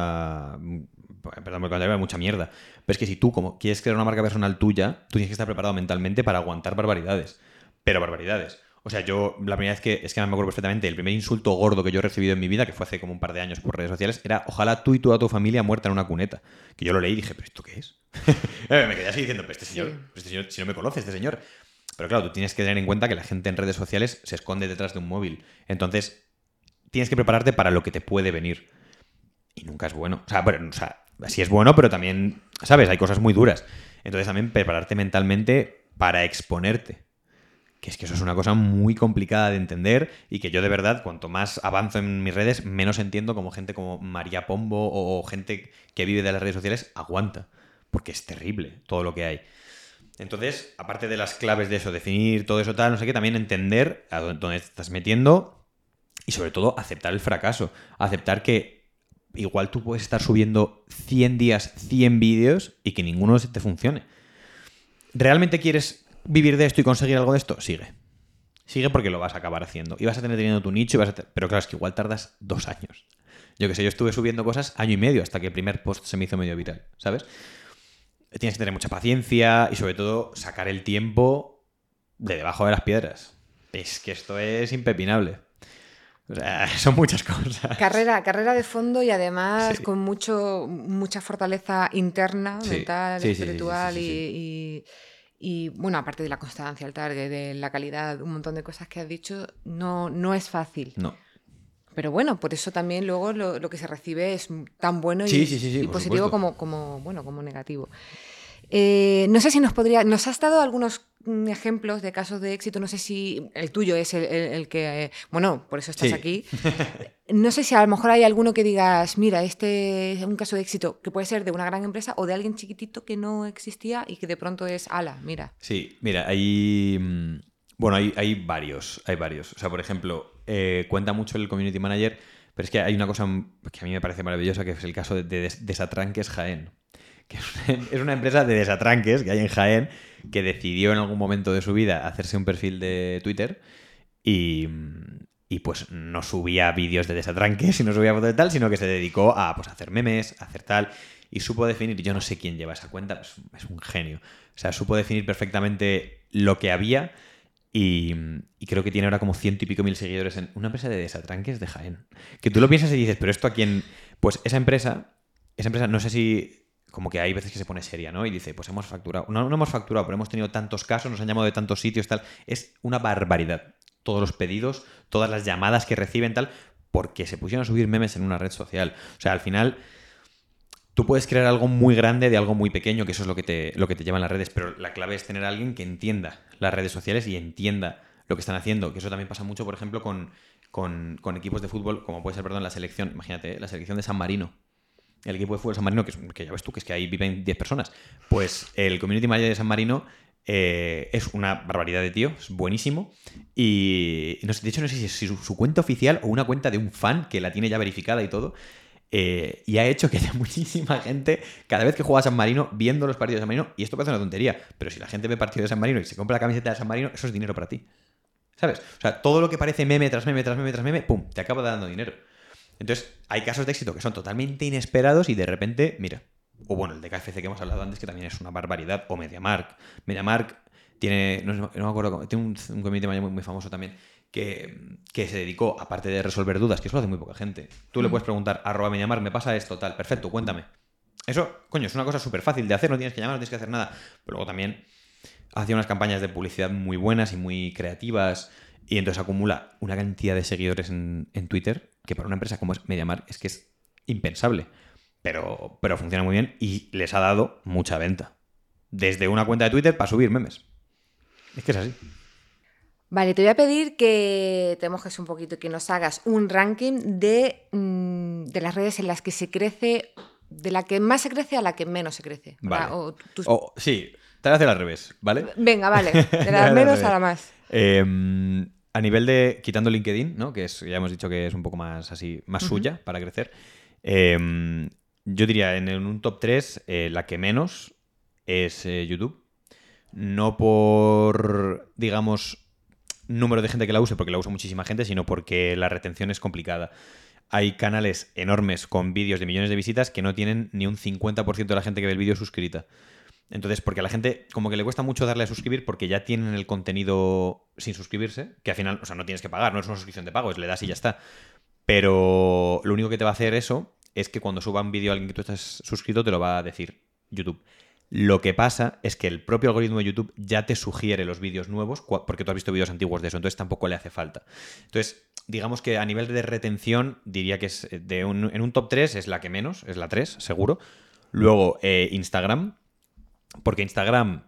mierda. Pero es que si tú, como quieres crear una marca personal tuya, tú tienes que estar preparado mentalmente para aguantar barbaridades. Pero barbaridades. O sea, yo la primera vez es que me acuerdo perfectamente, el primer insulto gordo que yo he recibido en mi vida, que fue hace como un par de años por redes sociales, era ojalá tú y toda tu familia muerta en una cuneta. Que yo lo leí y dije, ¿pero esto qué es? Me quedé así diciendo, pero este señor, si no me conoce, este señor. Pero claro, tú tienes que tener en cuenta que la gente en redes sociales se esconde detrás de un móvil. Entonces, tienes que prepararte para lo que te puede venir. Y nunca es bueno. Sí es bueno, pero también, ¿sabes? Hay cosas muy duras. Entonces también prepararte mentalmente para exponerte. Que es que eso es una cosa muy complicada de entender y que yo de verdad, cuanto más avanzo en mis redes, menos entiendo como gente como María Pombo o gente que vive de las redes sociales aguanta. Porque es terrible todo lo que hay. Entonces, aparte de las claves de eso, definir todo eso tal, no sé qué, también entender a dónde te estás metiendo y sobre todo aceptar el fracaso. Aceptar que igual tú puedes estar subiendo 100 días, 100 vídeos y que ninguno te funcione. ¿Realmente quieres vivir de esto y conseguir algo de esto? Sigue. Sigue porque lo vas a acabar haciendo. Y vas a tener teniendo tu nicho, pero claro, es que igual tardas 2 años. Yo que sé, yo estuve subiendo cosas 1 año y medio hasta que el primer post se me hizo medio viral, ¿sabes? Tienes que tener mucha paciencia y sobre todo sacar el tiempo de debajo de las piedras. Es que esto es impepinable. O sea, son muchas cosas. Carrera de fondo y además Sí. con mucha fortaleza interna, Sí. mental, Sí. espiritual y, bueno, aparte de la constancia, el target, de la calidad, un montón de cosas que has dicho, no es fácil. No. Pero bueno, por eso también luego lo que se recibe es tan bueno Sí, y por positivo supuesto. como negativo. No sé si nos has dado algunos ejemplos de casos de éxito, no sé si el tuyo es el que, bueno, por eso estás Sí. aquí. No sé si a lo mejor hay alguno que digas, mira, este es un caso de éxito que puede ser de una gran empresa o de alguien chiquitito que no existía y que de pronto es, ala, mira. Sí, mira, bueno, hay varios. O sea, por ejemplo, cuenta mucho el community manager, pero es que hay una cosa que a mí me parece maravillosa, que es el caso de Desatranques Jaén. Que es una empresa de desatranques que hay en Jaén que decidió en algún momento de su vida hacerse un perfil de Twitter y pues no subía vídeos de desatranques y no subía fotos de tal, sino que se dedicó a pues, hacer memes, a hacer tal, y supo definir, yo no sé quién lleva esa cuenta, es un genio. O sea, supo definir perfectamente lo que había y creo que tiene ahora como 100 y pico mil seguidores en una empresa de desatranques de Jaén. Que tú lo piensas y dices, pero esto a quién... Pues esa empresa no sé si... Como que hay veces que se pone seria, ¿no? Y dice, pues hemos facturado. No hemos facturado, pero hemos tenido tantos casos, nos han llamado de tantos sitios, tal. Es una barbaridad. Todos los pedidos, todas las llamadas que reciben, tal, porque se pusieron a subir memes en una red social. O sea, al final, tú puedes crear algo muy grande de algo muy pequeño, que eso es lo que te lleva en las redes, pero la clave es tener a alguien que entienda las redes sociales y entienda lo que están haciendo. Que eso también pasa mucho, por ejemplo, con equipos de fútbol, como puede ser, perdón, la selección. Imagínate, la selección de San Marino. el equipo de fútbol de San Marino, que ya ves tú, que es que ahí viven 10 personas, pues el community manager de San Marino es una barbaridad de tío, es buenísimo. Y no sé, de hecho no sé si es su cuenta oficial o una cuenta de un fan que la tiene ya verificada y todo. Y ha hecho que haya muchísima gente cada vez que juega a San Marino viendo los partidos de San Marino. Y esto parece una tontería, pero si la gente ve partidos de San Marino y se compra la camiseta de San Marino, eso es dinero para ti, ¿sabes? O sea, todo lo que parece meme tras meme tras meme tras meme, pum, te acaba dando dinero. Entonces hay casos de éxito que son totalmente inesperados y de repente, mira, o bueno, el de KFC que hemos hablado antes, que también es una barbaridad, o MediaMarkt. MediaMarkt tiene, no me acuerdo, tiene un community manager muy famoso también, que se dedicó, aparte de resolver dudas, que eso lo hace muy poca gente. Tú le puedes preguntar, @MediaMarkt, me pasa esto, tal, perfecto, cuéntame. Eso, coño, es una cosa súper fácil de hacer, no tienes que llamar, no tienes que hacer nada. Pero luego también hacía unas campañas de publicidad muy buenas y muy creativas, y entonces acumula una cantidad de seguidores en Twitter que para una empresa como es MediaMarkt es que es impensable. Pero funciona muy bien y les ha dado mucha venta. Desde una cuenta de Twitter para subir memes. Es que es así. Vale, te voy a pedir que te mojes un poquito y que nos hagas un ranking de las redes en las que se crece, de la que más se crece a la que menos se crece. Vale. O sí, te voy a hacer al revés, ¿vale? Venga, vale, de la menos a la más. A nivel de, quitando LinkedIn, ¿no? Que ya hemos dicho que es un poco más así, más suya para crecer. Yo diría en un top 3, la que menos es YouTube. No por, digamos, número de gente que la use, porque la usa muchísima gente, sino porque la retención es complicada. Hay canales enormes con vídeos de millones de visitas que no tienen ni un 50% de la gente que ve el vídeo suscrita. Entonces, porque a la gente como que le cuesta mucho darle a suscribir porque ya tienen el contenido sin suscribirse, que al final, o sea, no tienes que pagar, no es una suscripción de pago, es le das y ya está. Pero lo único que te va a hacer eso es que cuando suba un vídeo a alguien que tú estás suscrito te lo va a decir YouTube. Lo que pasa es que el propio algoritmo de YouTube ya te sugiere los vídeos nuevos porque tú has visto vídeos antiguos de eso, entonces tampoco le hace falta. Entonces, digamos que a nivel de retención diría que es en un top 3 es la que menos, es la 3, seguro. Luego, Instagram, porque Instagram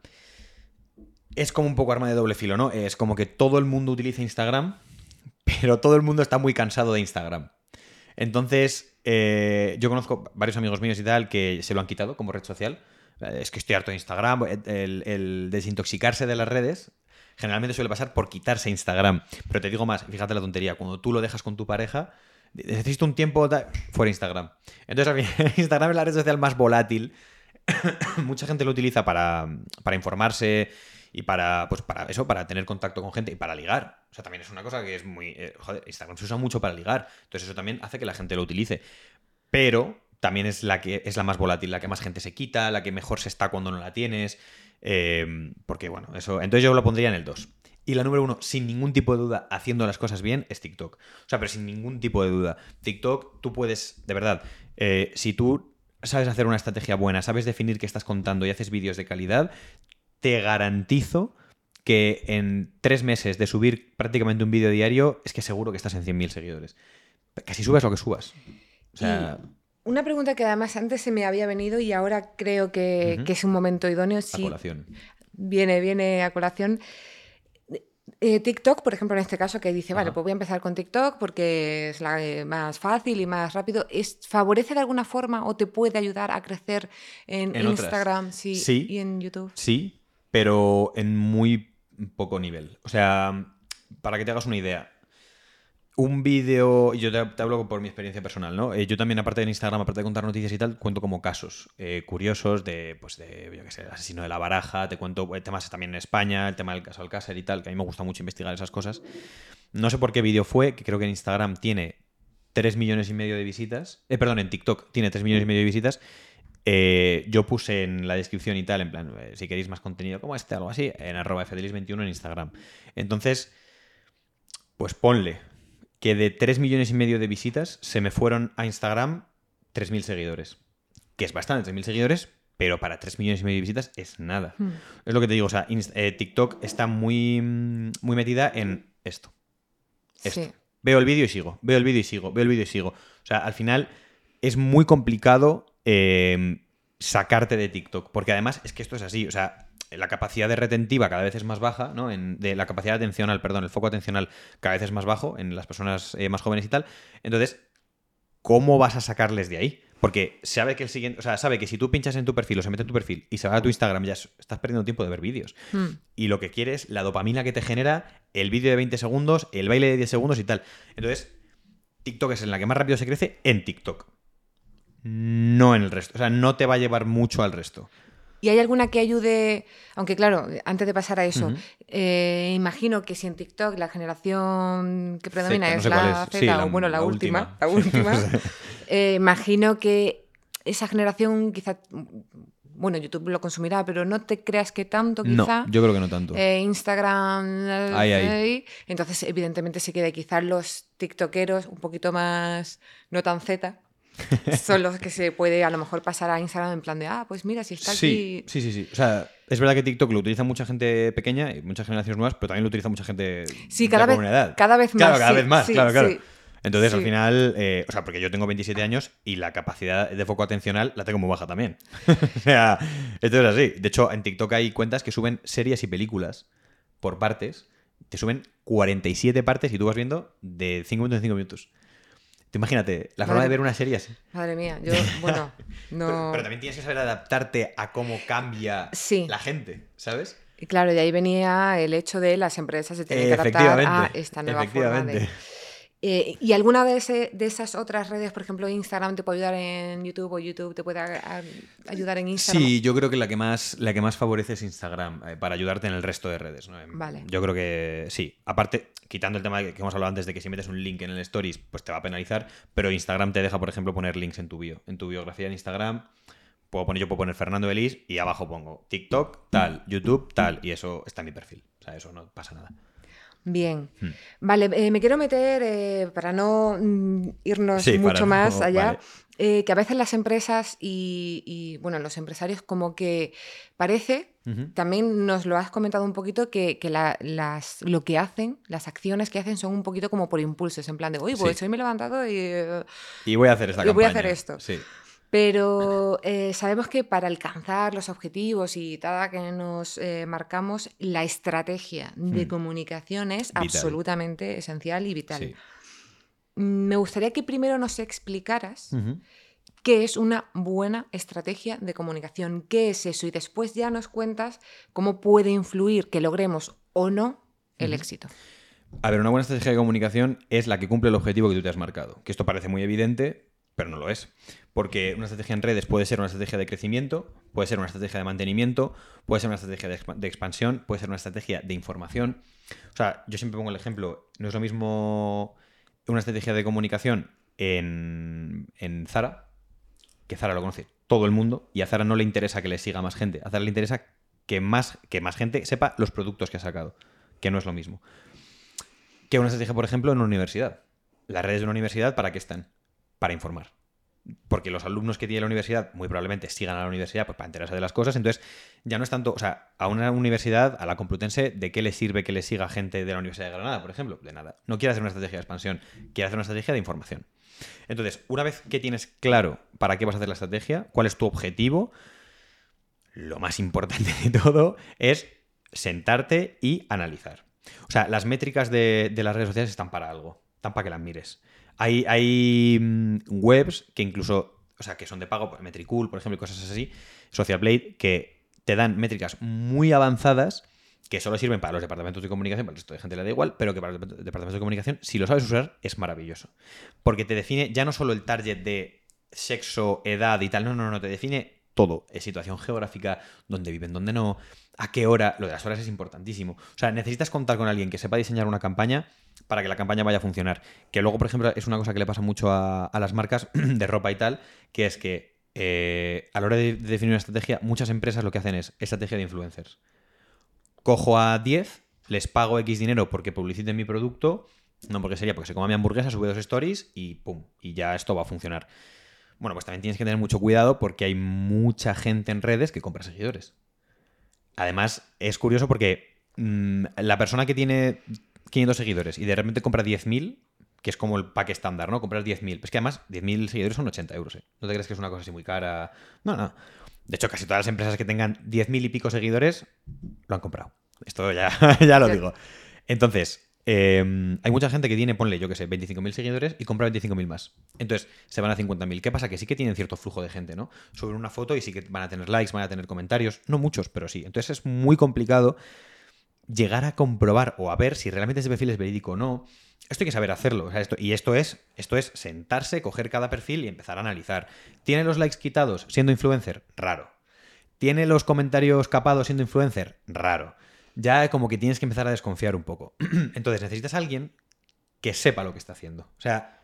es como un poco arma de doble filo, ¿no? Es como que todo el mundo utiliza Instagram, pero todo el mundo está muy cansado de Instagram. Entonces, yo conozco varios amigos míos y tal que se lo han quitado como red social. Es que estoy harto de Instagram. El desintoxicarse de las redes generalmente suele pasar por quitarse Instagram. Pero te digo más, fíjate la tontería. Cuando tú lo dejas con tu pareja, necesito un tiempo fuera Instagram. Entonces, a mí, Instagram es la red social más volátil. Mucha gente lo utiliza para informarse y para eso, para tener contacto con gente y para ligar. O sea, también es una cosa que es muy... joder, Instagram se usa mucho para ligar. Entonces eso también hace que la gente lo utilice. Pero también es la más volátil, la que más gente se quita, la que mejor se está cuando no la tienes. Porque, bueno, eso... Entonces yo lo pondría en el 2. Y la número 1, sin ningún tipo de duda, haciendo las cosas bien, es TikTok. O sea, pero sin ningún tipo de duda. TikTok, tú puedes, de verdad, si tú sabes hacer una estrategia buena, sabes definir qué estás contando y haces vídeos de calidad, te garantizo que en 3 meses de subir prácticamente un vídeo diario, es que seguro que estás en 100.000 seguidores. Casi subas lo que subas. O sea... Y una pregunta que además antes se me había venido y ahora creo que es un momento idóneo. A colación. Viene a colación. TikTok, por ejemplo, en este caso, que dice, vale, pues voy a empezar con TikTok porque es la más fácil y más rápido. ¿Favorece de alguna forma o te puede ayudar a crecer en Instagram sí, y en YouTube? Sí, pero en muy poco nivel. O sea, para que te hagas una idea, un vídeo, y yo te hablo por mi experiencia personal, ¿no? Yo también, aparte de Instagram, aparte de contar noticias y tal, cuento como casos curiosos de, yo qué sé, el asesino de la Baraja, te cuento temas también en España, el tema del caso Alcácer y tal, que a mí me gusta mucho investigar esas cosas. No sé por qué vídeo fue, que creo que en Instagram tiene 3,5 millones de visitas. Perdón, en TikTok tiene 3,5 millones de visitas. Yo puse en la descripción y tal, en plan, si queréis más contenido como este, algo así, en @fdelis21 en Instagram. Entonces, pues ponle que de 3,5 millones de visitas se me fueron a Instagram 3.000 seguidores. Que es bastante, 3.000 seguidores, pero para 3,5 millones de visitas es nada. Es lo que te digo, o sea, TikTok está muy, muy metida en esto. Sí. Veo el vídeo y sigo, veo el vídeo y sigo, veo el vídeo y sigo. O sea, al final es muy complicado sacarte de TikTok, porque además es que esto es así, o sea, la capacidad de retentiva cada vez es más baja, ¿no? La capacidad atencional, perdón, el foco atencional cada vez es más bajo en las personas más jóvenes y tal. Entonces, ¿cómo vas a sacarles de ahí? Porque sabe que el siguiente, o sea, sabe que si tú pinchas en tu perfil o se mete en tu perfil y se va a tu Instagram, ya estás perdiendo tiempo de ver vídeos. Y lo que quieres, la dopamina que te genera, el vídeo de 20 segundos, el baile de 10 segundos y tal. Entonces, TikTok es en la que más rápido se crece en TikTok. No en el resto. O sea, no te va a llevar mucho al resto. ¿Y hay alguna que ayude? Aunque claro, antes de pasar a eso, imagino que si en TikTok la generación que predomina Z, no es sé cuál la es. Z, Sí, o bueno, la última, imagino que esa generación quizá, bueno, YouTube lo consumirá, pero no te creas que tanto quizá. No, yo creo que no tanto. Instagram, Ahí. entonces evidentemente se queda quizá los tiktokeros un poquito más, no tan Z, son los que se puede a lo mejor pasar a Instagram en plan de, pues mira, si está aquí... Sí. O sea, es verdad que TikTok lo utiliza mucha gente pequeña y muchas generaciones nuevas, pero también lo utiliza mucha gente Sí, de la comunidad. Cada vez más. Claro, cada vez más, claro. Sí. Entonces, al final, o sea, porque yo tengo 27 años y la capacidad de foco atencional la tengo muy baja también. O sea, esto es así. De hecho, en TikTok hay cuentas que suben series y películas por partes. Te suben 47 partes y tú vas viendo de 5 minutos en 5 minutos. Tú imagínate, la forma de ver una serie así. Madre mía, yo, bueno, no... Pero también tienes que saber adaptarte a cómo cambia la gente, ¿sabes? Y claro, de ahí venía el hecho de las empresas se tienen que adaptar a esta nueva forma de... ¿Y alguna de esas otras redes, por ejemplo, Instagram te puede ayudar en YouTube o YouTube te puede ayudar en Instagram? Sí, yo creo que la que más favorece es Instagram para ayudarte en el resto de redes, ¿no? Vale. Yo creo que sí. Aparte, quitando el tema que hemos hablado antes de que si metes un link en el Stories, pues te va a penalizar, pero Instagram te deja, por ejemplo, poner links en tu bio. En tu biografía en Instagram yo puedo poner Fernando Elis y abajo pongo TikTok, tal, YouTube, tal, y eso está en mi perfil. O sea, eso no pasa nada. Bien. Vale, me quiero meter, para no irnos mucho más allá, que a veces las empresas y, bueno, los empresarios como que parece, también nos lo has comentado un poquito, que lo que hacen, las acciones que hacen son un poquito como por impulsos, en plan de, uy, pues hoy me he levantado y voy a hacer esta campaña. Voy a hacer esto. Sí. Pero sabemos que para alcanzar los objetivos y tal que nos marcamos, la estrategia de comunicación es vital. Absolutamente esencial y vital. Sí. Me gustaría que primero nos explicaras qué es una buena estrategia de comunicación, qué es eso, y después ya nos cuentas cómo puede influir que logremos o no el éxito. A ver, una buena estrategia de comunicación es la que cumple el objetivo que tú te has marcado. Que esto parece muy evidente, pero no lo es. Porque una estrategia en redes puede ser una estrategia de crecimiento, puede ser una estrategia de mantenimiento, puede ser una estrategia de expansión, puede ser una estrategia de información. O sea, yo siempre pongo el ejemplo, no es lo mismo una estrategia de comunicación en Zara, que Zara lo conoce todo el mundo, y a Zara no le interesa que le siga más gente, a Zara le interesa que más gente sepa los productos que ha sacado, que no es lo mismo. Que una estrategia, por ejemplo, en una universidad. Las redes de una universidad, ¿para qué están? Para informar. Porque los alumnos que tiene la universidad muy probablemente sigan a la universidad pues, para enterarse de las cosas. Entonces, ya no es tanto, o sea, a una universidad, a la Complutense, ¿de qué le sirve que le siga gente de la Universidad de Granada, por ejemplo? De nada. No quiere hacer una estrategia de expansión, quiere hacer una estrategia de información. Entonces, una vez que tienes claro para qué vas a hacer la estrategia, cuál es tu objetivo, lo más importante de todo es sentarte y analizar. O sea, las métricas de las redes sociales están para algo, están para que las mires. Hay webs que incluso, o sea, que son de pago, Metricool, por ejemplo, y cosas así, Social Blade, que te dan métricas muy avanzadas que solo sirven para los departamentos de comunicación, para el resto de gente le da igual, pero que para los departamentos de comunicación, si lo sabes usar, es maravilloso. Porque te define ya no solo el target de sexo, edad y tal, no, te define todo. Situación geográfica, dónde viven, dónde no, a qué hora. Lo de las horas es importantísimo. O sea, necesitas contar con alguien que sepa diseñar una campaña para que la campaña vaya a funcionar. Que luego, por ejemplo, es una cosa que le pasa mucho a las marcas de ropa y tal, que es que a la hora de definir una estrategia, muchas empresas lo que hacen es estrategia de influencers. Cojo a 10, les pago X dinero porque publiciten mi producto, no porque sería porque se coma mi hamburguesa, sube 2 stories y pum, y ya esto va a funcionar. Bueno, pues también tienes que tener mucho cuidado porque hay mucha gente en redes que compra seguidores. Además, es curioso porque la persona que tiene 500 seguidores y de repente compra 10.000, que es como el pack estándar, ¿no? Comprar 10.000. Es que además 10.000 seguidores son 80 euros, ¿eh? No te crees que es una cosa así muy cara. No. De hecho, casi todas las empresas que tengan 10.000 y pico seguidores lo han comprado. Esto ya lo digo. Entonces, hay mucha gente que tiene, ponle, yo qué sé, 25.000 seguidores y compra 25.000 más. Entonces, se van a 50.000. ¿Qué pasa? Que sí que tienen cierto flujo de gente, ¿no? Suben una foto y sí que van a tener likes, van a tener comentarios. No muchos, pero sí. Entonces es muy complicado llegar a comprobar o a ver si realmente ese perfil es verídico o no. Esto hay que saber hacerlo. O sea, esto es sentarse, coger cada perfil y empezar a analizar. ¿Tiene los likes quitados siendo influencer? Raro. ¿Tiene los comentarios capados siendo influencer? Raro. Ya como que tienes que empezar a desconfiar un poco. Entonces necesitas a alguien que sepa lo que está haciendo. O sea,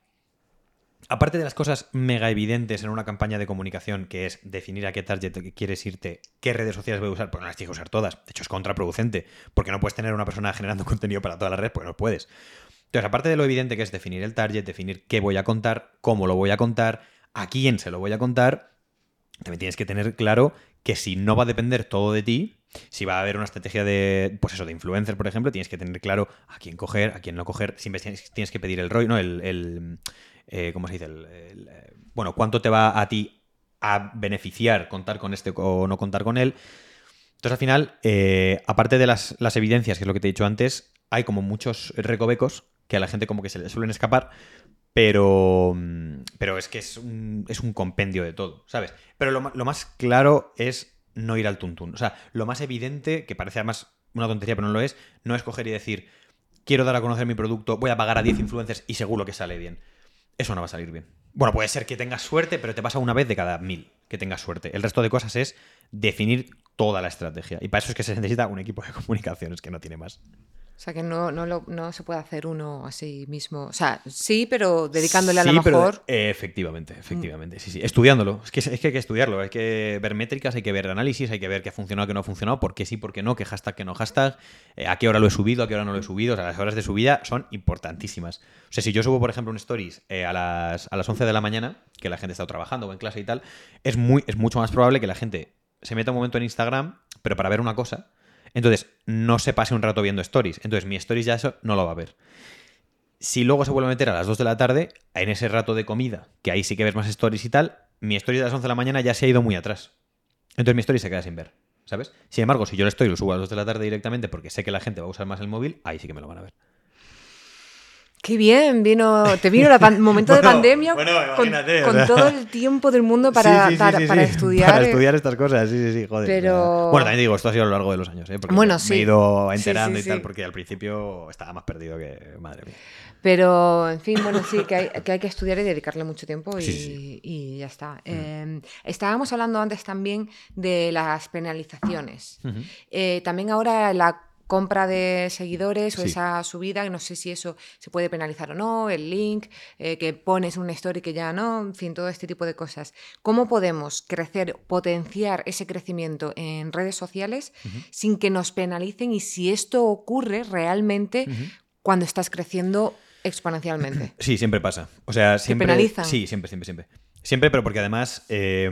aparte de las cosas mega evidentes en una campaña de comunicación, que es definir a qué target quieres irte, qué redes sociales voy a usar, porque no las tienes que usar todas. De hecho, es contraproducente, porque no puedes tener una persona generando contenido para todas las redes, porque no puedes. Entonces, aparte de lo evidente que es definir el target, definir qué voy a contar, cómo lo voy a contar, a quién se lo voy a contar, también tienes que tener claro que si no va a depender todo de ti, si va a haber una estrategia de, pues eso, de influencer, por ejemplo, tienes que tener claro a quién coger, a quién no coger. Siempre tienes que pedir el ROI, ¿no? ¿Cómo se dice? Bueno, ¿cuánto te va a ti a beneficiar contar con este o no contar con él? Entonces, al final, aparte de las evidencias, que es lo que te he dicho antes, hay como muchos recovecos que a la gente como que se le suelen escapar, pero es que es un compendio de todo, ¿sabes? Pero lo más claro es no ir al tuntún. O sea, lo más evidente, que parece además una tontería, pero no lo es, no es coger y decir, quiero dar a conocer mi producto, voy a pagar a 10 influencers y seguro que sale bien. Eso no va a salir bien. Bueno, puede ser que tengas suerte, pero te pasa una vez de cada 1000 que tengas suerte. El resto de cosas es definir toda la estrategia. Y para eso es que se necesita un equipo de comunicaciones que no tiene más. O sea, que no se puede hacer uno así mismo. O sea, sí, pero dedicándole a Sí, lo pero mejor. efectivamente, sí, sí. Estudiándolo. Es que hay que estudiarlo. Hay que ver métricas, hay que ver análisis, hay que ver qué ha funcionado, qué no ha funcionado, por qué sí, por qué no, qué hashtag, qué no hashtag, a qué hora lo he subido, a qué hora no lo he subido. O sea, las horas de subida son importantísimas. O sea, si yo subo, por ejemplo, un stories a las 11 de la mañana, que la gente está trabajando o en clase y tal, es mucho más probable que la gente se meta un momento en Instagram, pero para ver una cosa. Entonces, no se pase un rato viendo stories. Entonces, mi stories ya eso no lo va a ver. Si luego se vuelve a meter a las 2 de la tarde, en ese rato de comida, que ahí sí que ves más stories y tal, mi story de las 11 de la mañana ya se ha ido muy atrás. Entonces mi story se queda sin ver, ¿sabes? Sin embargo, si yo el story lo subo a las 2 de la tarde directamente porque sé que la gente va a usar más el móvil, ahí sí que me lo van a ver. Qué bien, te vino el momento de pandemia imagínate, con todo el tiempo del mundo para estudiar. Para estudiar estas cosas, sí, joder. Pero... Bueno, también digo, esto ha sido a lo largo de los años, porque bueno, me he ido enterando sí. y tal, porque al principio estaba más perdido que... Madre mía. Pero, en fin, bueno, sí, que hay que estudiar y dedicarle mucho tiempo y ya está. Estábamos hablando antes también de las penalizaciones. También ahora la compra de seguidores o esa subida, no sé si eso se puede penalizar o no, el link, que pones una story que ya no, en fin, todo este tipo de cosas. ¿Cómo podemos crecer, potenciar ese crecimiento en redes sociales sin que nos penalicen y si esto ocurre realmente cuando estás creciendo exponencialmente? Sí, siempre pasa. O sea, siempre... ¿Te penalizan? Sí, siempre. Siempre, pero porque además...